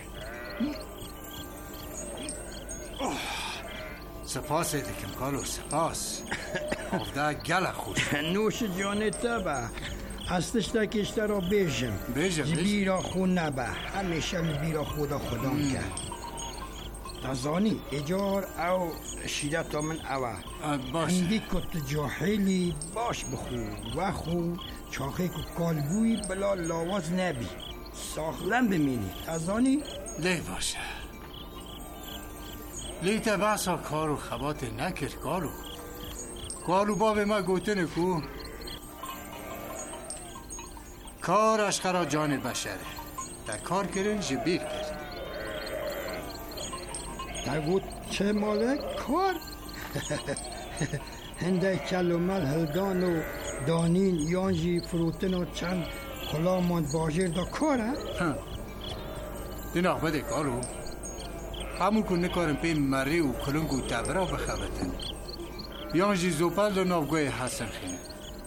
سپاس دیکم کالو سپاس آفده گل خوش نوش جانه تبه هستش تکشته را بیجم بیرا خود نبه همیشه بیرا خدا کرد تازانی اجار او شیدت من اوه هندی کت جاحلی باش بخو و خو چاخه که کالبوی بلا لاواز نبی ساخلم بمینی تازانی لی باشه لیت بحثا کارو خبات نکر کارو باب ما گوته نکو کار اشخرا جان بشره در کار کرن جبیر کرد در گوت چه مالک کار؟ هنده کلومل هلگان و دانین یانجی فروتن و چند خلامان باجر دا کاره؟ دیناخ بده کارو همون کن نکارم پی مری و کلنگ و تبرا بخوابتن یانجی زوپل دا نافگوی حسن خینه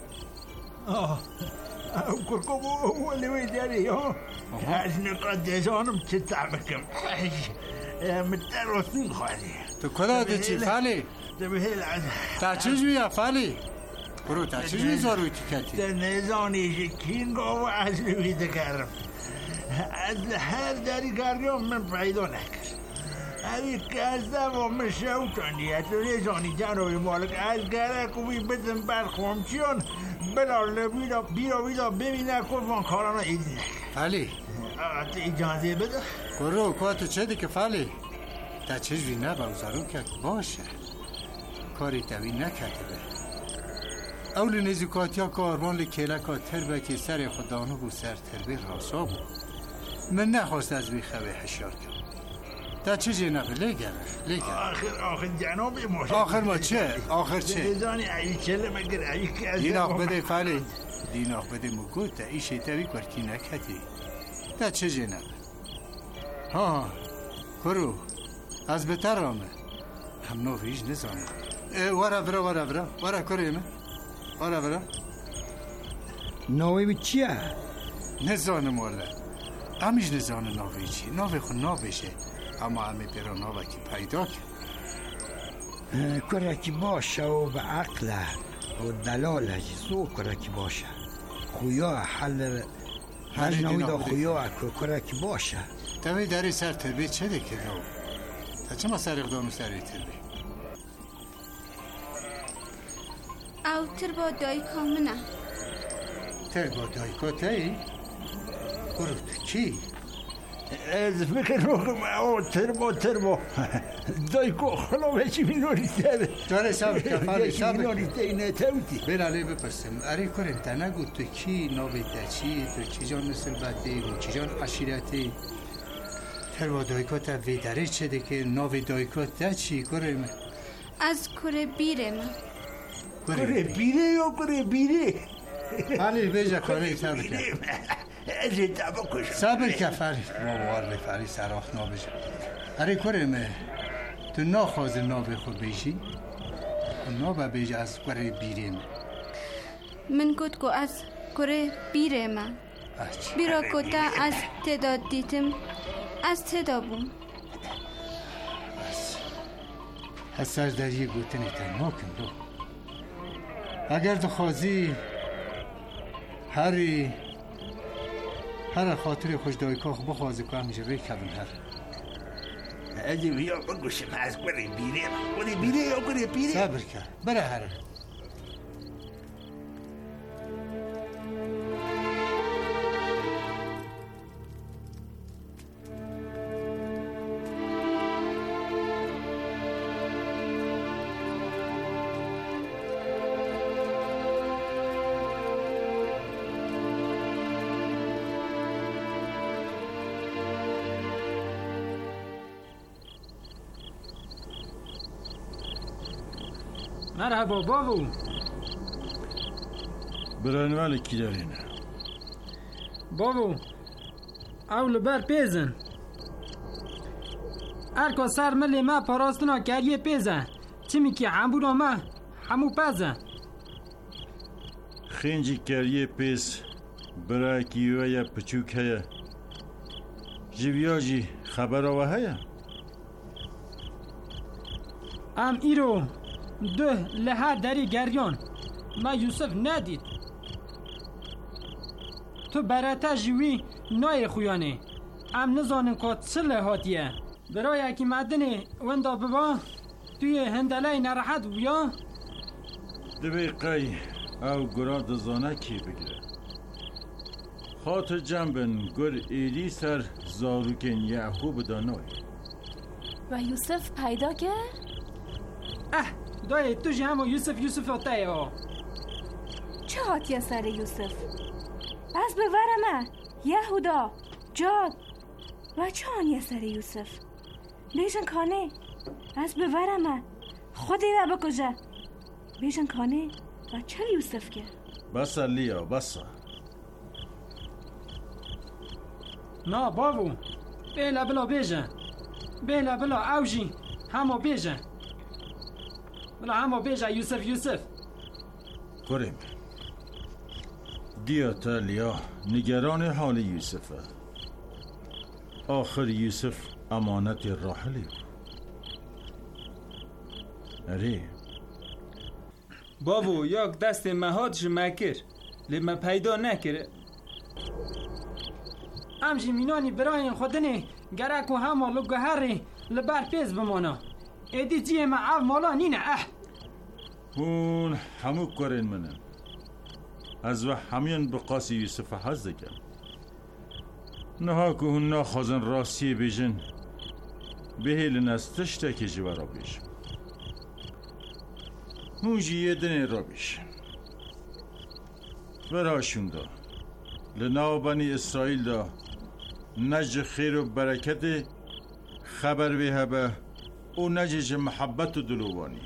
کرکو ولی ویداری ها از نقاد دیزانم چه تعبکم متر رسول خواهی تو کدا ده چی فعلی؟ تا چیزوی یا فعلی؟ برو تا چیزوی زاروی تکتی؟ ده نزانی شکین گاو از لویده کردم از هر داری کردیم من پیدا نکرد اوی که از دوام شوتانیه تو نزانی جنوی مالک از گرکوی بدن برخوام چیان بلا بیرا ببینه کن کارانا ایدی فعلی اجازه بده کرو که تو چه دی که فعلی تا چیزوی نبا زارو که باشه کاری تاوی نکرده به اول نزیکاتیا کاروان لکلکا تربه که سر خدانو بو سر تربه راسا بو من نخواست از بی خواه حشار کن تا چه جنبه لیگر آخر جناب ما آخر ما چه؟ آخر چه؟ دیزانی ای چله مگر ای که از دیناخ بده فعلی دیناخ بده مگود تا ای شیطوی کرکی نکتی تا چه جنبه ها کرو از بتر رامه هم نویش نزانه ورا کریمه ورا نوی بی چیه؟ نزانه مولا امیش نزانه نوی چی نوی خود نویشه اما امی پیرا نوی که پیدا کرکی باشه و به عقله و دلاله زو کرکی باشه خویا حل نوی دا خویا کرکی باشه تاوی داری سر تربیه چه دکه دو؟ تا چه ما سر اقدام سری تربیه؟ او تربا دایکا منه تربا دایکا تایی؟ برو تو کی؟ از فکر نکنم او تربا دایکو خلوه چی مینوری تره داره سابر کفالی سابر مینوری تایی نتاوتی بلاله بپرسم اره کرم تا نگو تو کی نوی تا چی تو چی جان نسبتی و چی جان عشیرتی تربا دایکا تا ویداره چه ده که نوی دایکا تا چی کرم از کره بیره من کره بیره یا کره بیره حالی بیجا کره صبر کن صبر کن فری موار فری سراخ نابیجا اره کرم تو ناخواز نابی خود بیشی نابا بیجا از کره بیره من گود گو از کره بیره من بیرا کتا از تعداد دیتم از تعداد بوم از سردریه گوتنی تا ناکن دو اگر تو خوازی هر خاطر خوش دایکا خو بخوازی که همیشه روی کبن هر اجی بیا بگوشم از کره بیره یا کره بیره صبر کن بره هر مرحبا بابو برانوالی کی دارینه بابو اول بر پیزن ارکا سر ملی ما پاراستنا کریه پیزن چمی که همبونا ما همو پزن خینجی کریه پیز برای کیوه یا پچوک هیا جویاجی خبر آوه هیا ام ایرو ده لها دری گریان ما یوسف ندید تو براتا جوی نای خویانه ام نزانم که چه لحاتیه برای اکی مدنه وندا ببا توی هندلای نراحت بیا دقیقی او گرا دزانه کی بگیره خاطر جنبن گر ایلی سر زاروکن یعقوب دانوی و یوسف پیدا کرد؟ دای تو جه همو یوسف آتای ها چه هاتیه سر یوسف؟ پس بورمه یهودا جاد و چه آنیه سر یوسف؟ بیشن کانه از بورمه خودی را بکجه بیشن کانه و چه یوسف که؟ بسا لیا بسا نا بابو بیلا بلا بیجن بیلا بلا اوجی همو بیجن بلا همو بیجن یوسف کریم دیاتا لیا نگران حال یوسفه آخر یوسف امانت راحلی اره بابو یک دست مهاتش مکر لما پیدا نکره امجی مینانی برای خودنه گرک و همه لگه هری لبر پیز بمانا ایدی جیه ما او مالا نینه اون همو کرین منم از و همین بقاس یوسف حز دکم نها که هون ناخوازن راستی بیجن به هیل نستشته که جوارا بیش هونجی دنی رو بیش براشون دا لناو بنی اسرائیل دا نج خیر و برکت خبر به هبه و نجج محبت و دلوانی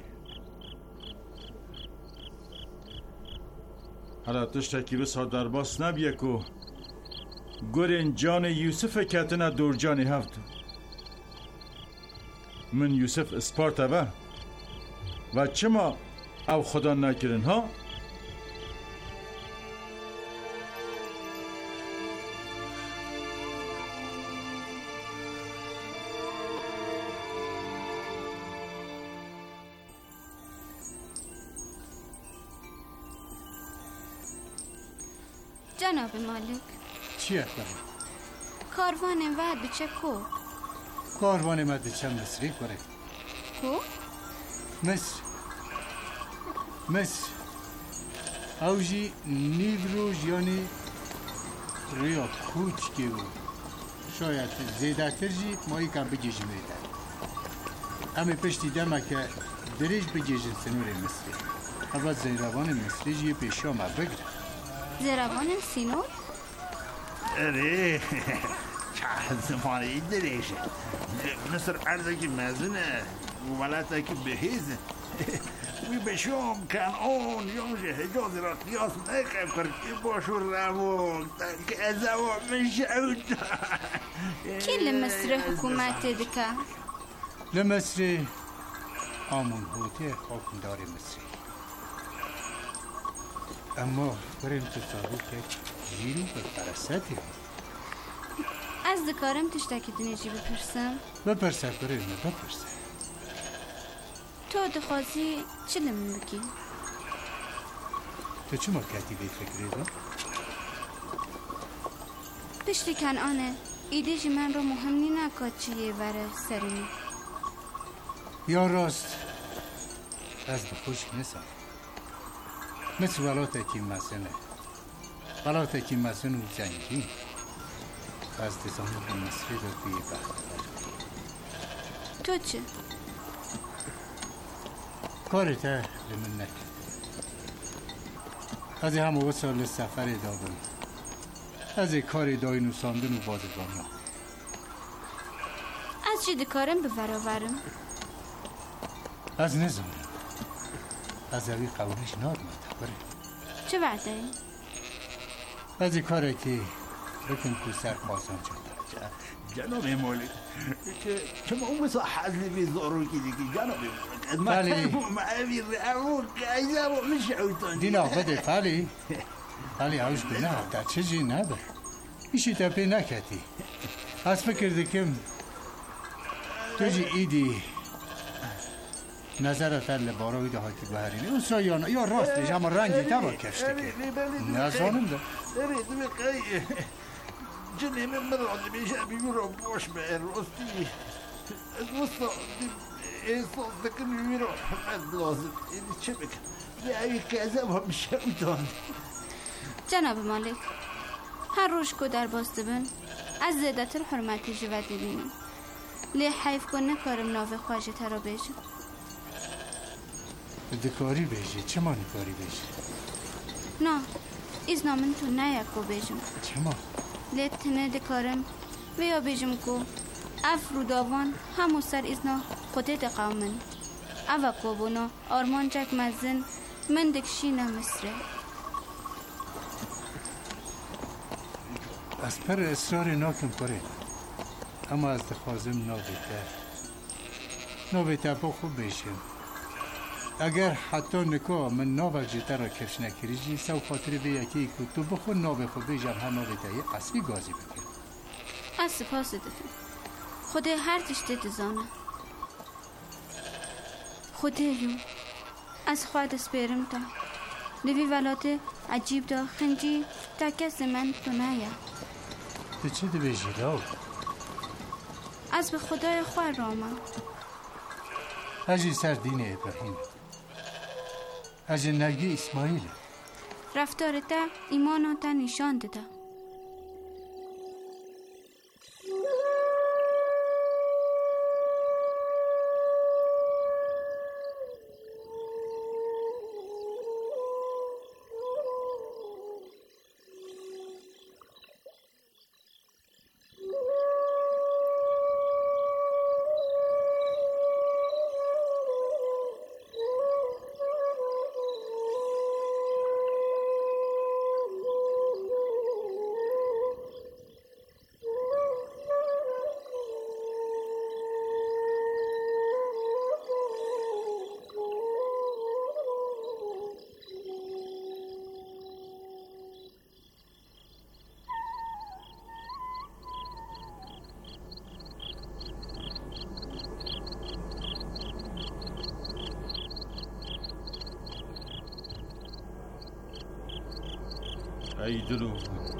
حالا تشتکی بسا در باس نبیه که گرین جان یوسف کتنه دور جانی هفت من یوسف اسپارتا با و چما او خدا نکرن ها؟ جناب مالک چی اخبار؟ کاروان وعد به چه کو؟ کاروان مده چه مصری کنه؟ کو؟ مصر اوجی نیوروژ یعنی ریا کوچ که او شاید زیده ترجی مایی که بگیجی میدن اما پشتی دمه که دریج بگیجن سنور مصری اما زیروان مصری جی پیشا ما بگره زیروان سینور؟ اره چه زمانه این دریشه نصر عرضه که مزنه و ولته که بهیزه وی بشوم کن اون یومشه حجاز را قیاس نکم کرد که باشو روان که ازوا مشعود کی لمصر حکومت دکه؟ لمصر آمون هوته حکمدار مصری اما بریم تصابو که جیرو بپرستی از دکارم تشتکی دنیجی بپرسم؟ بپرسه بریم بپرسه تو دخوازی چی لمن بگی؟ تو چه مکتی بید فکری دا؟ پشت کنعانه ایده جی من رو مهمی نکاد چیه وره سرینی یا راست از بخوش نسا مثل ولاتکی مسنه ولاتکی مسن و جنگی از دزانو به مصری رو بیه بختر تو چه؟ کارته لمن نکن از همه سال سفر دابم از کار داینو ساندن و بازگانا از چی دکارم بفراورم؟ از نزانم از اوی قولش ناد متبره چه وعده ای؟ از کاره که بکن تو سر خواستان چطور جناب مالک که شما اون بسا حضر بی زارو که دیگه جناب مالک از فلی معاوی رعون که ایزا با مشعوتان دینا بده فلی هاوش بینه در چه جی نبر ایشی تپی نکتی از فکر دکم تو جی ایدی نظرت لباروی ده هاکی بهرینه اون سایانا یا راست نیش اما رنگی تبا کشته که نزانم ده جنه من مراد بیشه بیرو باش به راستی از وسط احساس دکن بیرو حمد لازم این چه بکن بیایی که از هم میشه اوتان جناب مالک هر روش که در باسته بن از زیادتر حرمتی جوه ببینم لی حیف کن نکارم ناو خواجه ترا بیشم دکاری بیشی چه ما نکاری بیشی؟ نه ایز نامن تو نه یکو بیشم چه ما؟ لیتنه دکارم و یا بیشم کو اف رو داوان همو سر ایزنا خوده دقامن اوه کو بونا آرمان جک مزن من دکشینه مصره از پر اصرار ناکم کنه اما از دخوازم نابیتر با خوب بیشم اگر حتی نکا من ناوک جیتر را کفش نکری جی سو خاطر به یکی که تو بخون ناوی خود بیجم هم نابیتایی اصلی گازی بکن از سپاس دفن خوده هر تشته دزانه خوده یو از خواهد اسپیرم تا لوی ولات عجیب دا خنجی تا کس من تو نیا تو چه دو بیجی داو؟ از به خدای خواه راما هجی سر دین ابراهیم هجی نگی اسماعیل رفتارتا ایماناتا نشان داده ای دلوان،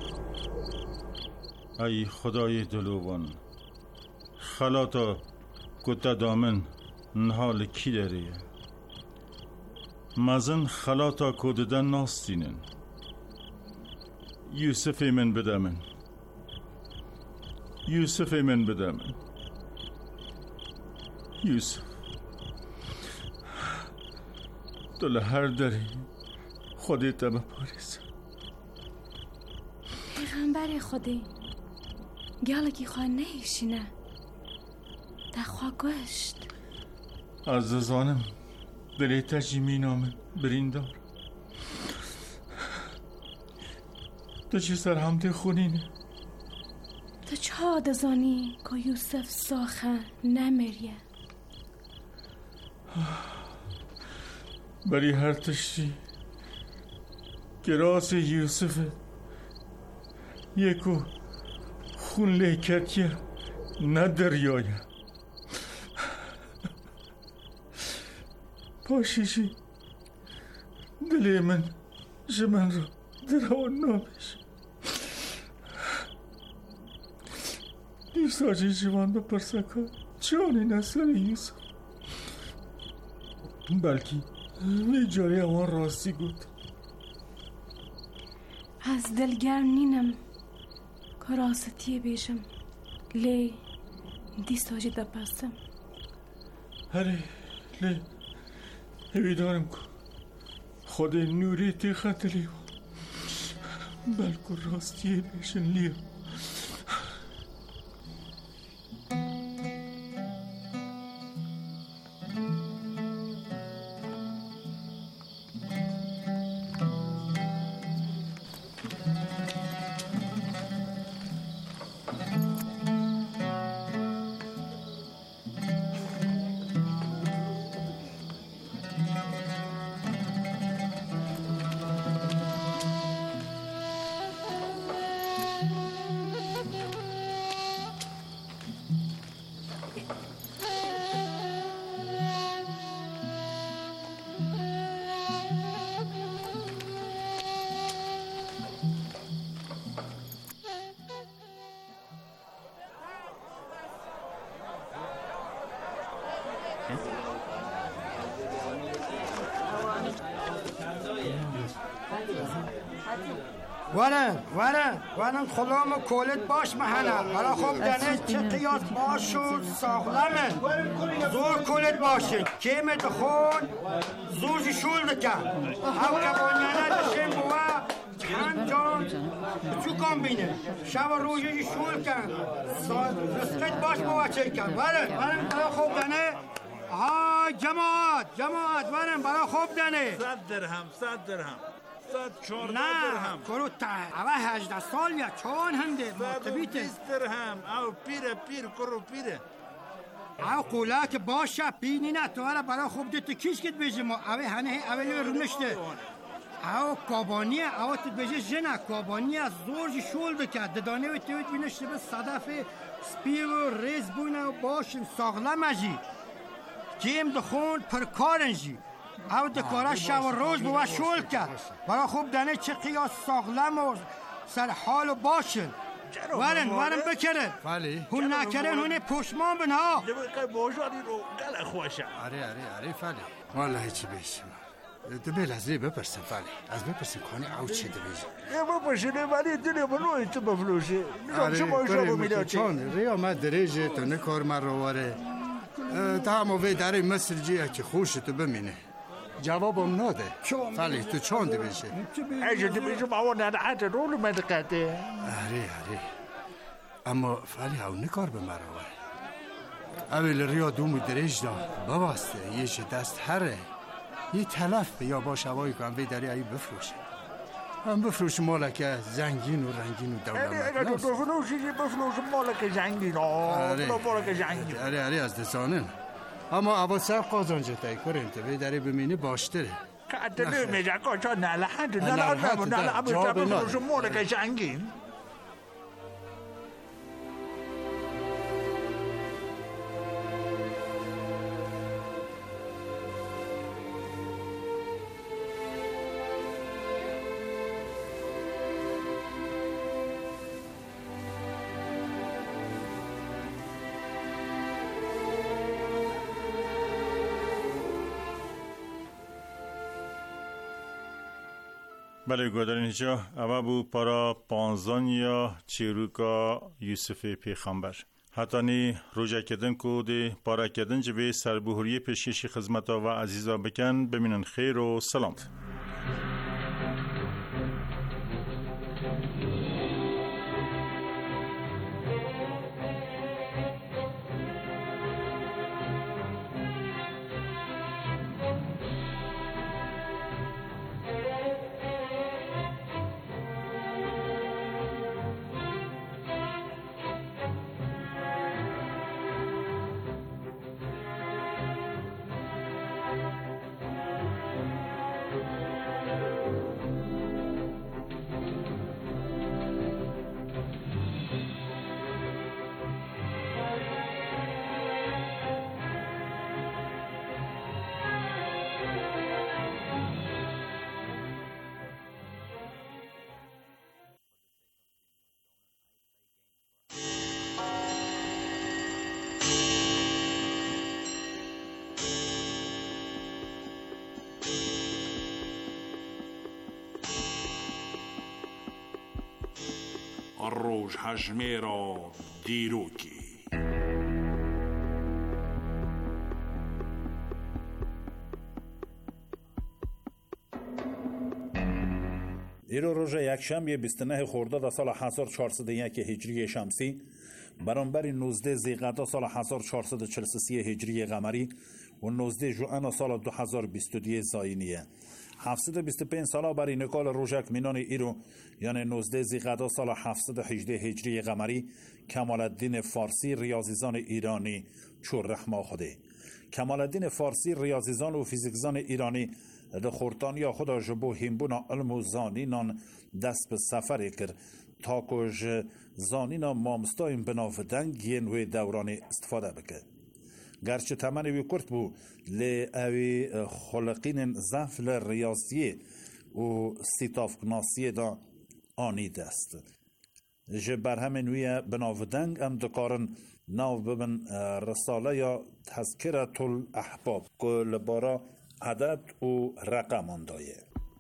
ای خدای دلوان، خلاتا گوتا دامن نحال کی داره مزن خلاتا کوددن ناستینن یوسف من بدامن، یوسف من بدامن، یوسف دل هر داری خودت بپاریز. پیغمبر خودی گالکی خواه نیشینه دخواه گشت عزیزانم دلی تجیمی نامن بریندار تو چی سر همت خونینه تو چه دزانی که یوسف ساخه نمیریه بری هر تشتی که راس یوسف یکو خون لیکتیه نه دریایه پاشیشی دلی من جمن رو دران نامش دیرساجی جوان بپرسکا جانی نسل یوسف بلکی وی جاری اوان راستی گود از دلگرم نینم که راستیه بیشم لی دیستاجی دپستم هره لی هوی دارم که خود نوری تی خطلی بلکه راستیه بیشن لیا ورن خلام و کولت باش مهنه برا خوب دنه چه قیاس باش و ساغلمه زور کولت باشه کیمه دخون زور شول دکن او کبانیانه دشم بوا چند جان چو کام بینه شب و روژه شول کن رسقت باش بوا چه کن ورن برا خوب دنه ها جماعت ورن برا خوب دنه 100 درهم 14 درهم کرو تا اوه 18 سال یا چون هنده مرتبیته 20 درهم او پیر کرو پیره او قولاک باشه پینی نه تو هره برای خوب دیت کیش کت بیجه ما اوه هنه اولی رو نشته او کابانیه او تو بیجه جنه کابانیه زورجی شول دکه ددانه و تویت بینشته به صدف سپی و ریز بونه و باشن ساغلم جی کیم دخون پرکارنجی او دکاره شب و روز بوا شول کرد برای خوب دنه چه قیاس ساغلم و سر حال و باشن ورن بکرن هون نکرن هونه پشمان بنها باشاری رو گل خوشه اره فلی والله چی بیشم دبیل از ری بپرسن فلی از بپرسن کانه او چی دبیشم بپرسنه ولی دلی منوی تو بفلوشه شما شما میلاتی چون ری آمد دریجه تو نکار من رو واره تا همه وی داره مصر جیه که خوش تو بمینه جوابم ناده فلی تو چون دبیشه ایجا دبیشه باور نده حتی رول مدقته اره اما فلی او نکار به مرا واره اول ریا دومو دریج دا بباسته یه دست هره یه تلف به یا باش هوایی کنم وی داری ای بفروشه هم بفروش مالک زنگین و رنگین و دولمت اگه تو بفروش مالک زنگین اره از دزانن اما اول سر قازانجه تایی کرن تو وی داری بمینی باشتره که نمیجه که نلحد بفروش مالک زنگین بله گودرین اینجا اما بو پارا 15 یا چیروکا یوسف پیغمبر حتانی روژه کردن کو دی پارا کردن جبه سربهوری پیشکش خدمتا و عزیزا بکن بمینن خیر و سلامت. الروج هجميرا ديروكي ایرو روز یکشنبه 29 خرداد سال 1401 هجری شمسی برابر 19 ذیقعده سال 1443 هجری قمری و 19 ژوئن سال 2022 زاینیه 725 ساله برای نکال روژک مینان ایرو یعنی 19 ذیقعده سال 718 هجری قمری کمال الدین فارسی ریاضیزان ایرانی چور رحمه خوده. کمال الدین فارسی ریاضیزان و فیزیکزان ایرانی ده خورتانیا خدا جبو هیمبونا علم و زانینان دست به سفر کرد تا کج زانینا مامستایم بنافتنگ ینوی دوران استفاده بکه. گرچه تمنی وی کرد بو لی اوی خلقین زفل ریاضیه و ستافکناسیه دا آنی دست. جه برهم وی بنافتنگ ام دکارن ناو ببن رساله یا تذکره الاحباب که لبارا عدد و رقم اندایه.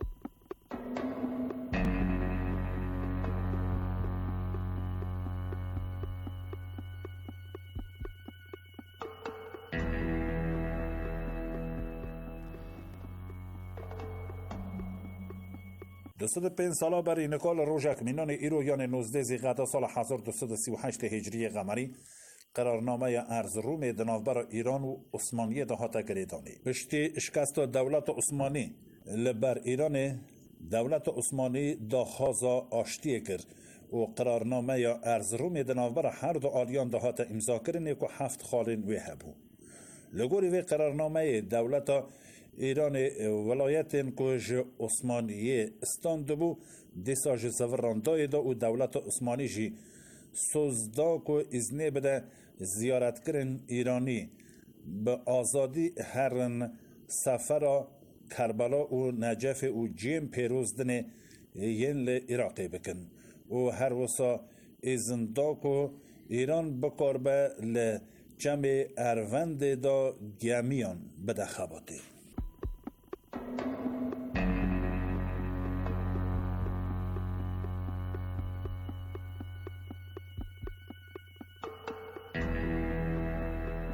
دوستد 5 ساله برای نکال روژک مینان ایرو یعنی 19 ذیقعده سال 1238 هجری قمری قرارنامه ارز روم دناوبر ایران و عثمانیه دهاته گریدانی پشتی شکست دولت عثمانی لبر ایران دولت عثمانی داخازا آشتی کرد و قرارنامه ارز روم دناوبر هر دو آلیان دهاته امضا کرد که 7 خالین وی هبو لگوری وی قرارنامه دولت ایران ولایت کج عثمانیه استاند بو دیساج زوراندای دا و دولت عثمانی جی سوزدا که ازنه بده زیارت کرن ایرانی به آزادی هرن سفر کربلا و نجف و جیم پیروزدن ین عراقی بکن و هر وسا ازندا که ایران بکار به لجمع اروند دا گیمیان بده خباته